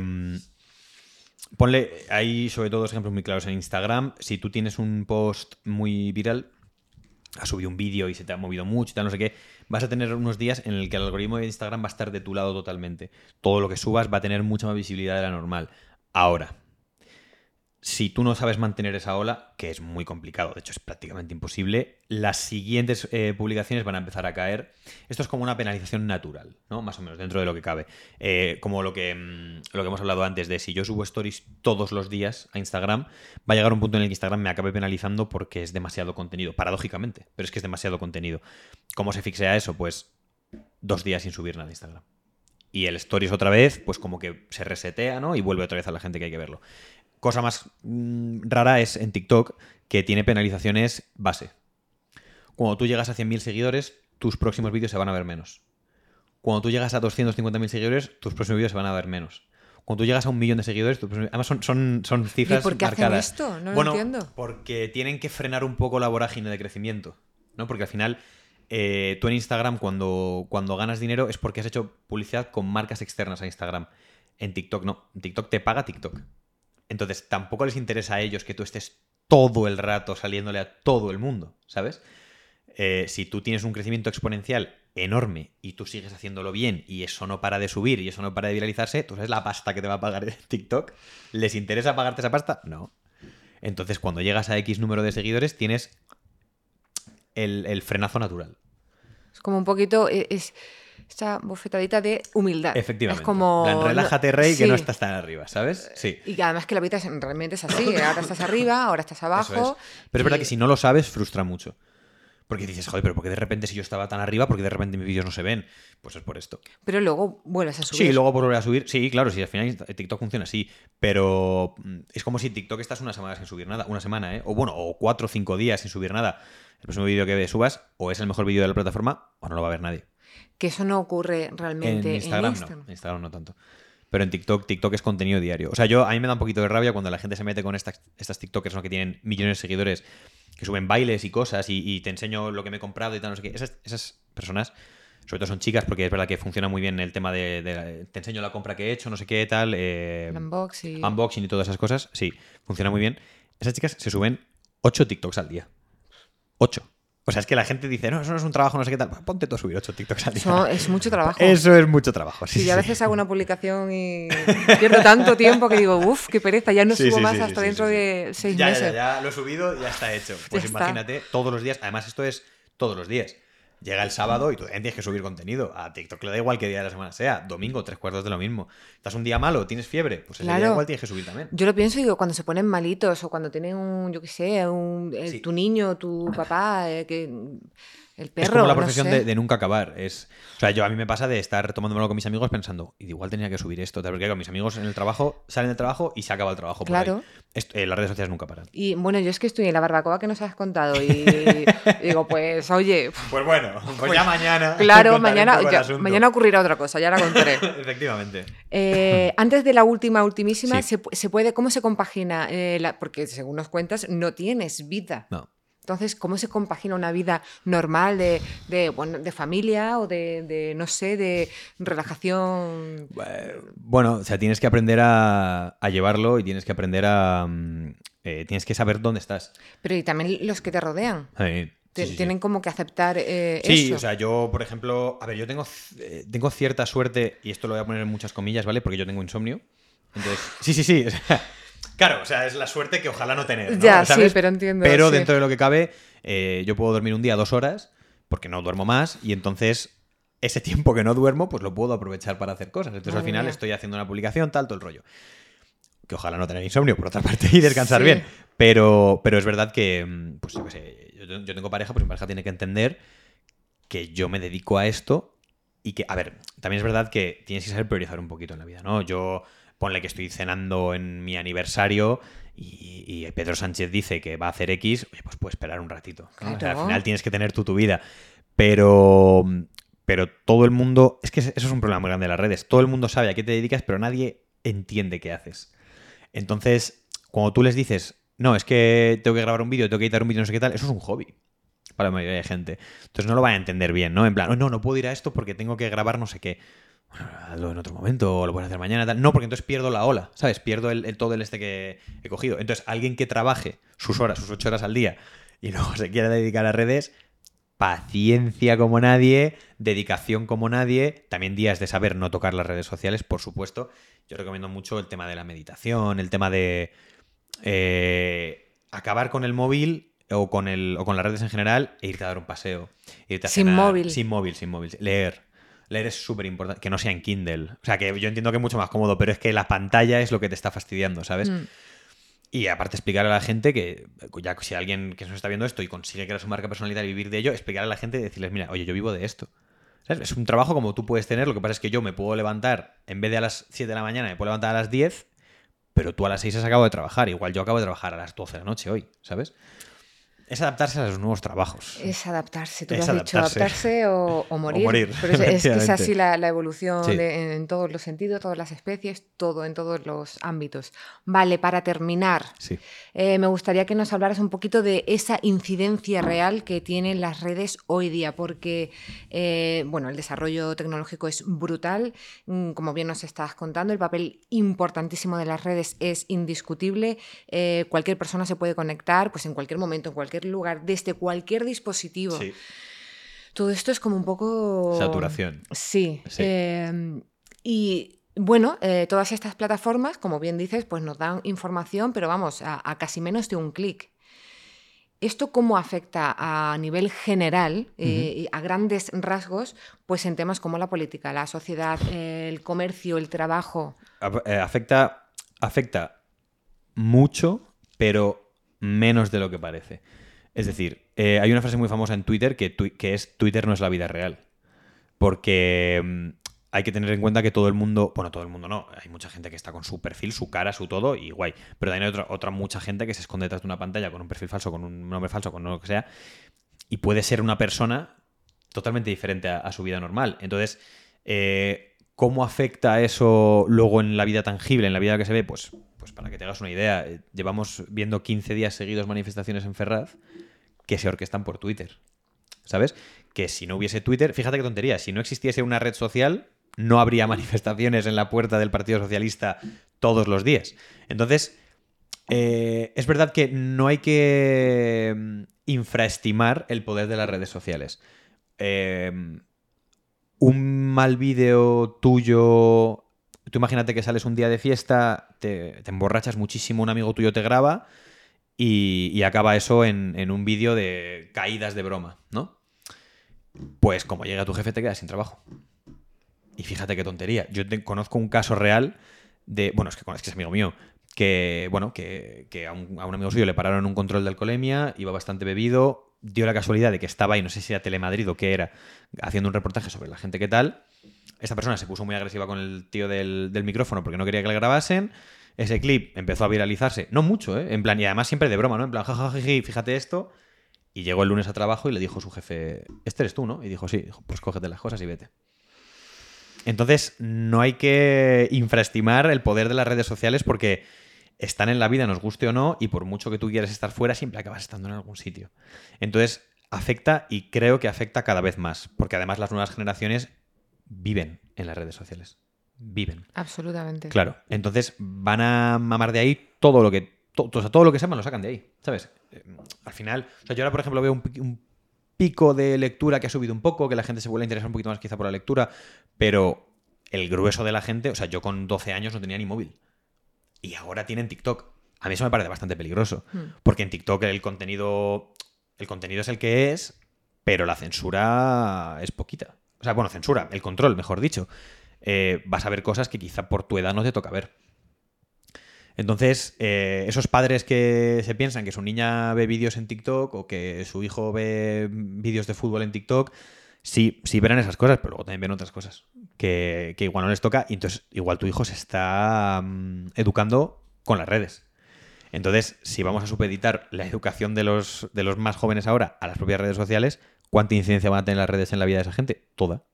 ponle, hay sobre todo dos ejemplos muy claros en Instagram. Si tú tienes un post muy viral, has subido un vídeo y se te ha movido mucho y tal, no sé qué, vas a tener unos días en el que el algoritmo de Instagram va a estar de tu lado totalmente. Todo lo que subas va a tener mucha más visibilidad de la normal. Ahora, si tú no sabes mantener esa ola, que es muy complicado, de hecho es prácticamente imposible, las siguientes publicaciones van a empezar a caer. Esto es como una penalización natural, ¿no? Más o menos, dentro de lo que cabe. Como lo que hemos hablado antes de si yo subo stories todos los días a Instagram, va a llegar un punto en el que Instagram me acabe penalizando porque es demasiado contenido, paradójicamente, pero es que es demasiado contenido. ¿Cómo se fixea eso? Pues 2 días sin subir nada a Instagram. Y el stories otra vez, pues como que se resetea, ¿no? Y vuelve otra vez a la gente que hay que verlo. Cosa más rara es en TikTok, que tiene penalizaciones base. Cuando tú llegas a 100.000 seguidores, tus próximos vídeos se van a ver menos. Cuando tú llegas a 250.000 seguidores, tus próximos vídeos se van a ver menos. Cuando tú llegas a 1.000.000 de seguidores, además son cifras ¿Y por qué marcadas. hacen esto? No lo entiendo. Porque tienen que frenar un poco la vorágine de crecimiento, ¿no? Porque al final, tú en Instagram, cuando ganas dinero, es porque has hecho publicidad con marcas externas a Instagram. En TikTok no. En TikTok te paga TikTok. Entonces, tampoco les interesa a ellos que tú estés todo el rato saliéndole a todo el mundo, ¿sabes? Si tú tienes un crecimiento exponencial enorme y tú sigues haciéndolo bien y eso no para de subir y eso no para de viralizarse, ¿tú sabes la pasta que te va a pagar TikTok? ¿Les interesa pagarte esa pasta? No. Entonces, cuando llegas a X número de seguidores, tienes el frenazo natural. Es como un poquito... esa bofetadita de humildad. Efectivamente. Es como... Relájate, rey, que sí. no estás tan arriba, ¿sabes? Sí. Y que además que la vida realmente es así. Ahora estás arriba, ahora estás abajo. Eso es. Pero es verdad que si no lo sabes, frustra mucho. Porque dices, joder, pero ¿por qué de repente si yo estaba tan arriba, por qué de repente mis vídeos no se ven? Pues es por esto. Pero luego vuelves a subir. Sí, luego volver a subir. Sí, claro, sí, al final TikTok funciona así. Pero es como si TikTok estás una semana sin subir nada. Una semana, ¿eh? O 4 o 5 días sin subir nada. El próximo vídeo que subas o es el mejor vídeo de la plataforma o no lo va a ver nadie. Que eso no ocurre realmente en Instagram. Instagram. No, en Instagram no tanto. Pero en TikTok es contenido diario. O sea, a mí me da un poquito de rabia cuando la gente se mete con estas TikTokers, ¿no? Que tienen millones de seguidores, que suben bailes y cosas y te enseño lo que me he comprado y tal, no sé qué. Esas personas, sobre todo son chicas, porque es verdad que funciona muy bien el tema de te enseño la compra que he hecho, no sé qué, tal. Unboxing y todas esas cosas. Sí, funciona muy bien. Esas chicas se suben 8 TikToks al día. 8. O sea, es que la gente dice, no, eso no es un trabajo, no sé qué tal. Ponte tú a subir 8 TikToks al día. Eso es mucho trabajo. Eso es mucho trabajo, sí. Sí, yo a veces hago una publicación y pierdo tanto tiempo que digo, uff, qué pereza, ya no subo más hasta dentro de 6 meses. Ya, lo he subido, ya está hecho. Pues Ya imagínate, todos los días, además esto es todos los días. Llega el sábado y tú tienes que subir contenido. A TikTok le da igual qué día de la semana sea. Domingo, 3/4 de lo mismo. ¿Estás un día malo? ¿Tienes fiebre? Pues ese día igual tienes que subir también. Yo lo pienso y digo, cuando se ponen malitos o cuando tienen yo qué sé, tu niño, tu papá, el perro, es como la no profesión sé. de nunca acabar. O sea, a mí me pasa de estar tomándomelo con mis amigos pensando, igual tenía que subir esto. Porque con mis amigos en el trabajo salen del trabajo y se acaba el trabajo. Claro. Por ahí. Las redes sociales nunca paran. Y bueno, yo es que estoy en la barbacoa que nos has contado y digo, pues oye... Pues bueno, pues ya mañana. Claro, mañana ocurrirá otra cosa, ya la contaré. Efectivamente. Antes de la ultimísima, Sí. ¿se puede, cómo se compagina? Porque según nos cuentas, no tienes vida. No. Entonces, ¿cómo se compagina una vida normal de familia o no sé, de relajación? Bueno, o sea, tienes que aprender a llevarlo y tienes que aprender tienes que saber dónde estás. Pero y también los que te rodean. Sí. Tienen como que aceptar eso. Sí, o sea, yo, por ejemplo, a ver, yo tengo cierta suerte, y esto lo voy a poner en muchas comillas, ¿vale? Porque yo tengo insomnio. Entonces, sí. O sea, claro, o sea, es la suerte que ojalá no tener, ¿no? Ya, ¿sabes? sí, pero entiendo. Pero sí. dentro de lo que cabe, yo puedo dormir un día 2 horas, porque no duermo más, y entonces ese tiempo que no duermo, pues lo puedo aprovechar para hacer cosas. Entonces al final estoy haciendo una publicación, todo el rollo. Que ojalá no tener insomnio, por otra parte, y descansar bien. Pero es verdad que, pues yo qué sé, yo tengo pareja, pues mi pareja tiene que entender que yo me dedico a esto y que, a ver, también es verdad que tienes que saber priorizar un poquito en la vida, ¿no? Yo, ponle que estoy cenando en mi aniversario y Pedro Sánchez dice que va a hacer X, oye, pues puedes esperar un ratito, ¿no? Claro. O sea, al final tienes que tener tu vida. Pero todo el mundo, es que eso es un problema muy grande de las redes, todo el mundo sabe a qué te dedicas, pero nadie entiende qué haces. Entonces, cuando tú les dices, no, es que tengo que grabar un vídeo, tengo que editar un vídeo, no sé qué tal, eso es un hobby para la mayoría de gente. Entonces no lo van a entender bien, ¿no? En plan, no puedo ir a esto porque tengo que grabar no sé qué. Bueno, hazlo en otro momento o lo puedes hacer mañana, tal. No, porque entonces pierdo la ola, ¿sabes? Pierdo todo el que he cogido. Entonces, alguien que trabaje sus 8 horas al día y luego se quiera dedicar a redes, paciencia como nadie, dedicación como nadie, también días de saber no tocar las redes sociales, por supuesto. Yo recomiendo mucho el tema de la meditación, el tema de acabar con el móvil o con las redes en general e irte a dar un paseo. Irte a cenar. Móvil. Sin móvil. Leer es súper importante. Que no sea en Kindle. O sea, que yo entiendo que es mucho más cómodo, pero es que la pantalla es lo que te está fastidiando, ¿sabes? Y aparte explicar a la gente que, ya si alguien que nos está viendo esto y consigue crear su marca personalidad y vivir de ello, explicar a la gente y decirles, mira, oye, yo vivo de esto. ¿Sabes? Es un trabajo como tú puedes tener, lo que pasa es que yo me puedo levantar, en vez de a las 7 de la mañana, me puedo levantar a las 10, pero tú a las 6 has acabado de trabajar. Igual yo acabo de trabajar a las 12 de la noche hoy, ¿sabes? Es adaptarse a los nuevos trabajos. Es adaptarse, tú lo has dicho, adaptarse o morir. O morir. Pero es que es así la evolución en todos los sentidos, todas las especies, todo, en todos los ámbitos. Vale, para terminar, me gustaría que nos hablaras un poquito de esa incidencia real que tienen las redes hoy día, porque bueno, el desarrollo tecnológico es brutal, como bien nos estás contando, el papel importantísimo de las redes es indiscutible, cualquier persona se puede conectar pues en cualquier momento, en cualquier lugar, desde cualquier dispositivo. Sí. Todo esto es como un poco... saturación. Sí. Y bueno, todas estas plataformas, como bien dices, pues nos dan información, pero vamos, a casi menos de un clic. ¿Esto cómo afecta a nivel general, y a grandes rasgos, pues en temas como la política, la sociedad, el comercio, el trabajo? Afecta mucho, pero menos de lo que parece. Es decir, hay una frase muy famosa en Twitter que es Twitter no es la vida real. Porque hay que tener en cuenta que todo el mundo, bueno, todo el mundo no, hay mucha gente que está con su perfil, su cara, su todo y guay, pero también hay otra mucha gente que se esconde detrás de una pantalla con un perfil falso, con un nombre falso, con lo que sea, y puede ser una persona totalmente diferente a su vida normal. Entonces, ¿cómo afecta eso luego en la vida tangible, en la vida que se ve? Pues para que te hagas una idea, llevamos viendo 15 días seguidos manifestaciones en Ferraz que se orquestan por Twitter. ¿Sabes? Que si no hubiese Twitter, fíjate qué tontería, si no existiese una red social, no habría manifestaciones en la puerta del Partido Socialista todos los días. Entonces, es verdad que no hay que infraestimar el poder de las redes sociales. Un mal vídeo tuyo, tú imagínate que sales un día de fiesta, te emborrachas muchísimo, un amigo tuyo te graba y acaba eso en un vídeo de caídas de broma, ¿no? Pues como llega tu jefe te quedas sin trabajo. Y fíjate qué tontería. Yo conozco un caso real de... Bueno, es que es amigo mío. Que, bueno, que a un amigo suyo le pararon un control de alcoholemia, iba bastante bebido, dio la casualidad de que estaba ahí, no sé si era Telemadrid o qué era, haciendo un reportaje sobre la gente que tal. Esta persona se puso muy agresiva con el tío del micrófono porque no quería que le grabasen. Ese clip empezó a viralizarse. No mucho, ¿eh? En plan, y además siempre de broma, ¿no? En plan, jajajiji, fíjate esto. Y llegó el lunes a trabajo y le dijo su jefe, este eres tú, ¿no? Y dijo, sí. Dijo, pues cógete las cosas y vete. Entonces, no hay que infraestimar el poder de las redes sociales porque están en la vida, nos guste o no, y por mucho que tú quieras estar fuera, siempre acabas estando en algún sitio. Entonces, afecta y creo que afecta cada vez más, porque además las nuevas generaciones viven en las redes sociales. Viven. Absolutamente. Claro. Entonces, van a mamar de ahí todo lo que... todo lo que sepan lo sacan de ahí, ¿sabes? Al final... O sea, yo ahora, por ejemplo, veo un pico de lectura que ha subido un poco, que la gente se vuelve a interesar un poquito más quizá por la lectura, pero el grueso de la gente... O sea, yo con 12 años no tenía ni móvil. Y ahora tienen TikTok. A mí eso me parece bastante peligroso. Porque en TikTok el contenido es el que es, pero la censura es poquita. O sea, bueno, censura, el control, mejor dicho. Vas a ver cosas que quizá por tu edad no te toca ver. Entonces, esos padres que se piensan que su niña ve vídeos en TikTok o que su hijo ve vídeos de fútbol en TikTok, sí verán esas cosas, pero luego también ven otras cosas que igual no les toca y entonces igual tu hijo se está educando con las redes. Entonces, si vamos a supeditar la educación de los más jóvenes ahora a las propias redes sociales, ¿cuánta incidencia van a tener las redes en la vida de esa gente? Toda.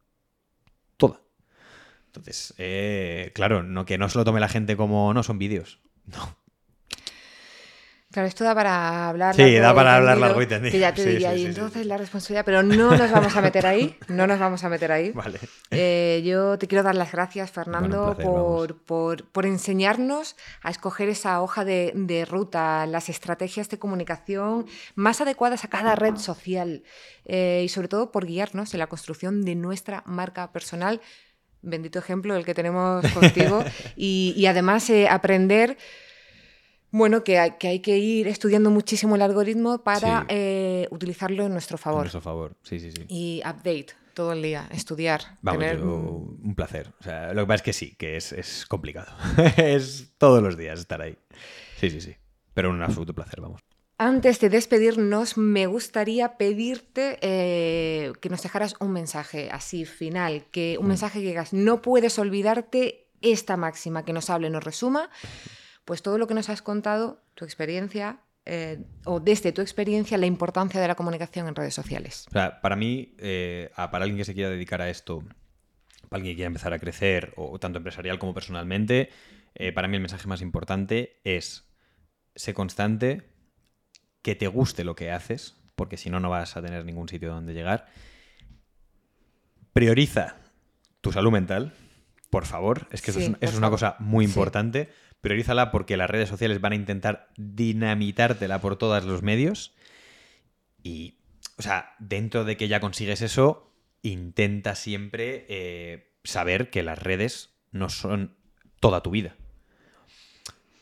Entonces, claro, que no se lo tome la gente como, no, son vídeos. No. Claro, esto da para hablar Sí, largo da para y hablar tendido, largo y tendido. que ya te Sí, diría, sí, y sí, entonces sí. la responsabilidad, pero no nos vamos a meter ahí, no nos vamos a meter ahí. Vale. Yo te quiero dar las gracias, Bueno, un Fernando, placer, por enseñarnos a escoger esa hoja de ruta, las estrategias de comunicación más adecuadas a cada red social y sobre todo por guiarnos en la construcción de nuestra marca personal. Bendito ejemplo el que tenemos contigo y además aprender... Bueno, que hay que ir estudiando muchísimo el algoritmo para utilizarlo en nuestro A favor. nuestro favor, sí. Y update todo el día, estudiar. Vamos, tener... un placer. O sea, lo que pasa es que sí, que es complicado. Es todos los días estar ahí. Sí. Pero un absoluto placer, vamos. Antes de despedirnos, me gustaría pedirte que nos dejaras un mensaje así final, un mensaje que digas, no puedes olvidarte esta máxima, que nos hable, nos resuma, pues todo lo que nos has contado, tu experiencia, o desde tu experiencia, la importancia de la comunicación en redes sociales. O sea, para mí, para alguien que se quiera dedicar a esto, para alguien que quiera empezar a crecer, o tanto empresarial como personalmente, para mí el mensaje más importante es: sé constante, que te guste lo que haces, porque si no, no vas a tener ningún sitio donde llegar. Prioriza tu salud mental, por favor. Es que eso es una cosa muy importante. Priorízala porque las redes sociales van a intentar dinamitártela por todos los medios. Y, o sea, dentro de que ya consigues eso, intenta siempre saber que las redes no son toda tu vida.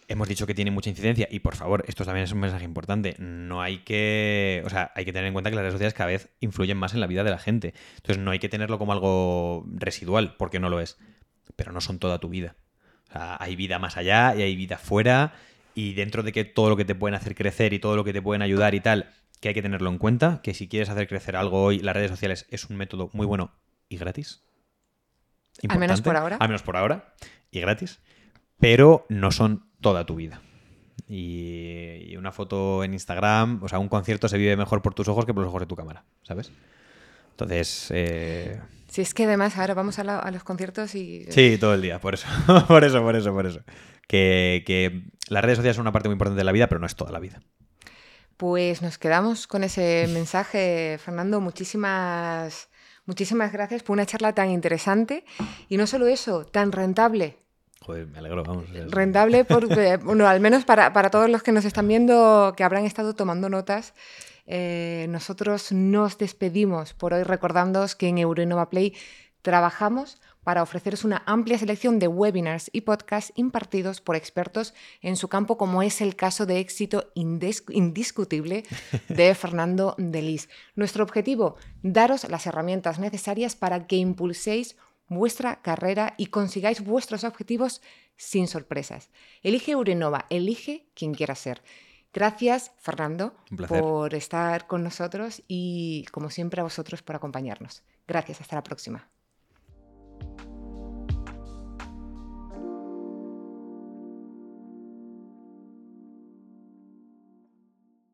hemos dicho que tiene mucha incidencia y, por favor, esto también es un mensaje importante. No hay que... O sea, hay que tener en cuenta que las redes sociales cada vez influyen más en la vida de la gente. Entonces no hay que tenerlo como algo residual, porque no lo es. Pero no son toda tu vida. O sea, hay vida más allá y hay vida fuera, y dentro de que todo lo que te pueden hacer crecer y todo lo que te pueden ayudar y tal, que hay que tenerlo en cuenta, que si quieres hacer crecer algo hoy, las redes sociales es un método muy bueno y gratis. Al menos Importante, por ahora. al menos por ahora, y gratis, pero no son toda tu vida. Y una foto en Instagram, o sea, un concierto se vive mejor por tus ojos que por los ojos de tu cámara, ¿sabes? Entonces... Si es que además ahora vamos a los conciertos y... Sí, todo el día, por eso. por eso. Que las redes sociales son una parte muy importante de la vida, pero no es toda la vida. Pues nos quedamos con ese mensaje, Fernando. Muchísimas gracias por una charla tan interesante y no solo eso, tan rentable. Joder, me alegro, vamos. Rentable, porque, bueno, al menos para todos los que nos están viendo, que habrán estado tomando notas. Nosotros nos despedimos por hoy recordándoos que en Euroinnova Play trabajamos para ofreceros una amplia selección de webinars y podcasts impartidos por expertos en su campo, como es el caso de éxito indiscutible de Fernando Delis. Nuestro objetivo, daros las herramientas necesarias para que impulséis vuestra carrera y consigáis vuestros objetivos sin sorpresas. Elige Euroinnova, elige quien quieras ser. Gracias, Fernando, por estar con nosotros y, como siempre, a vosotros por acompañarnos. Gracias, hasta la próxima.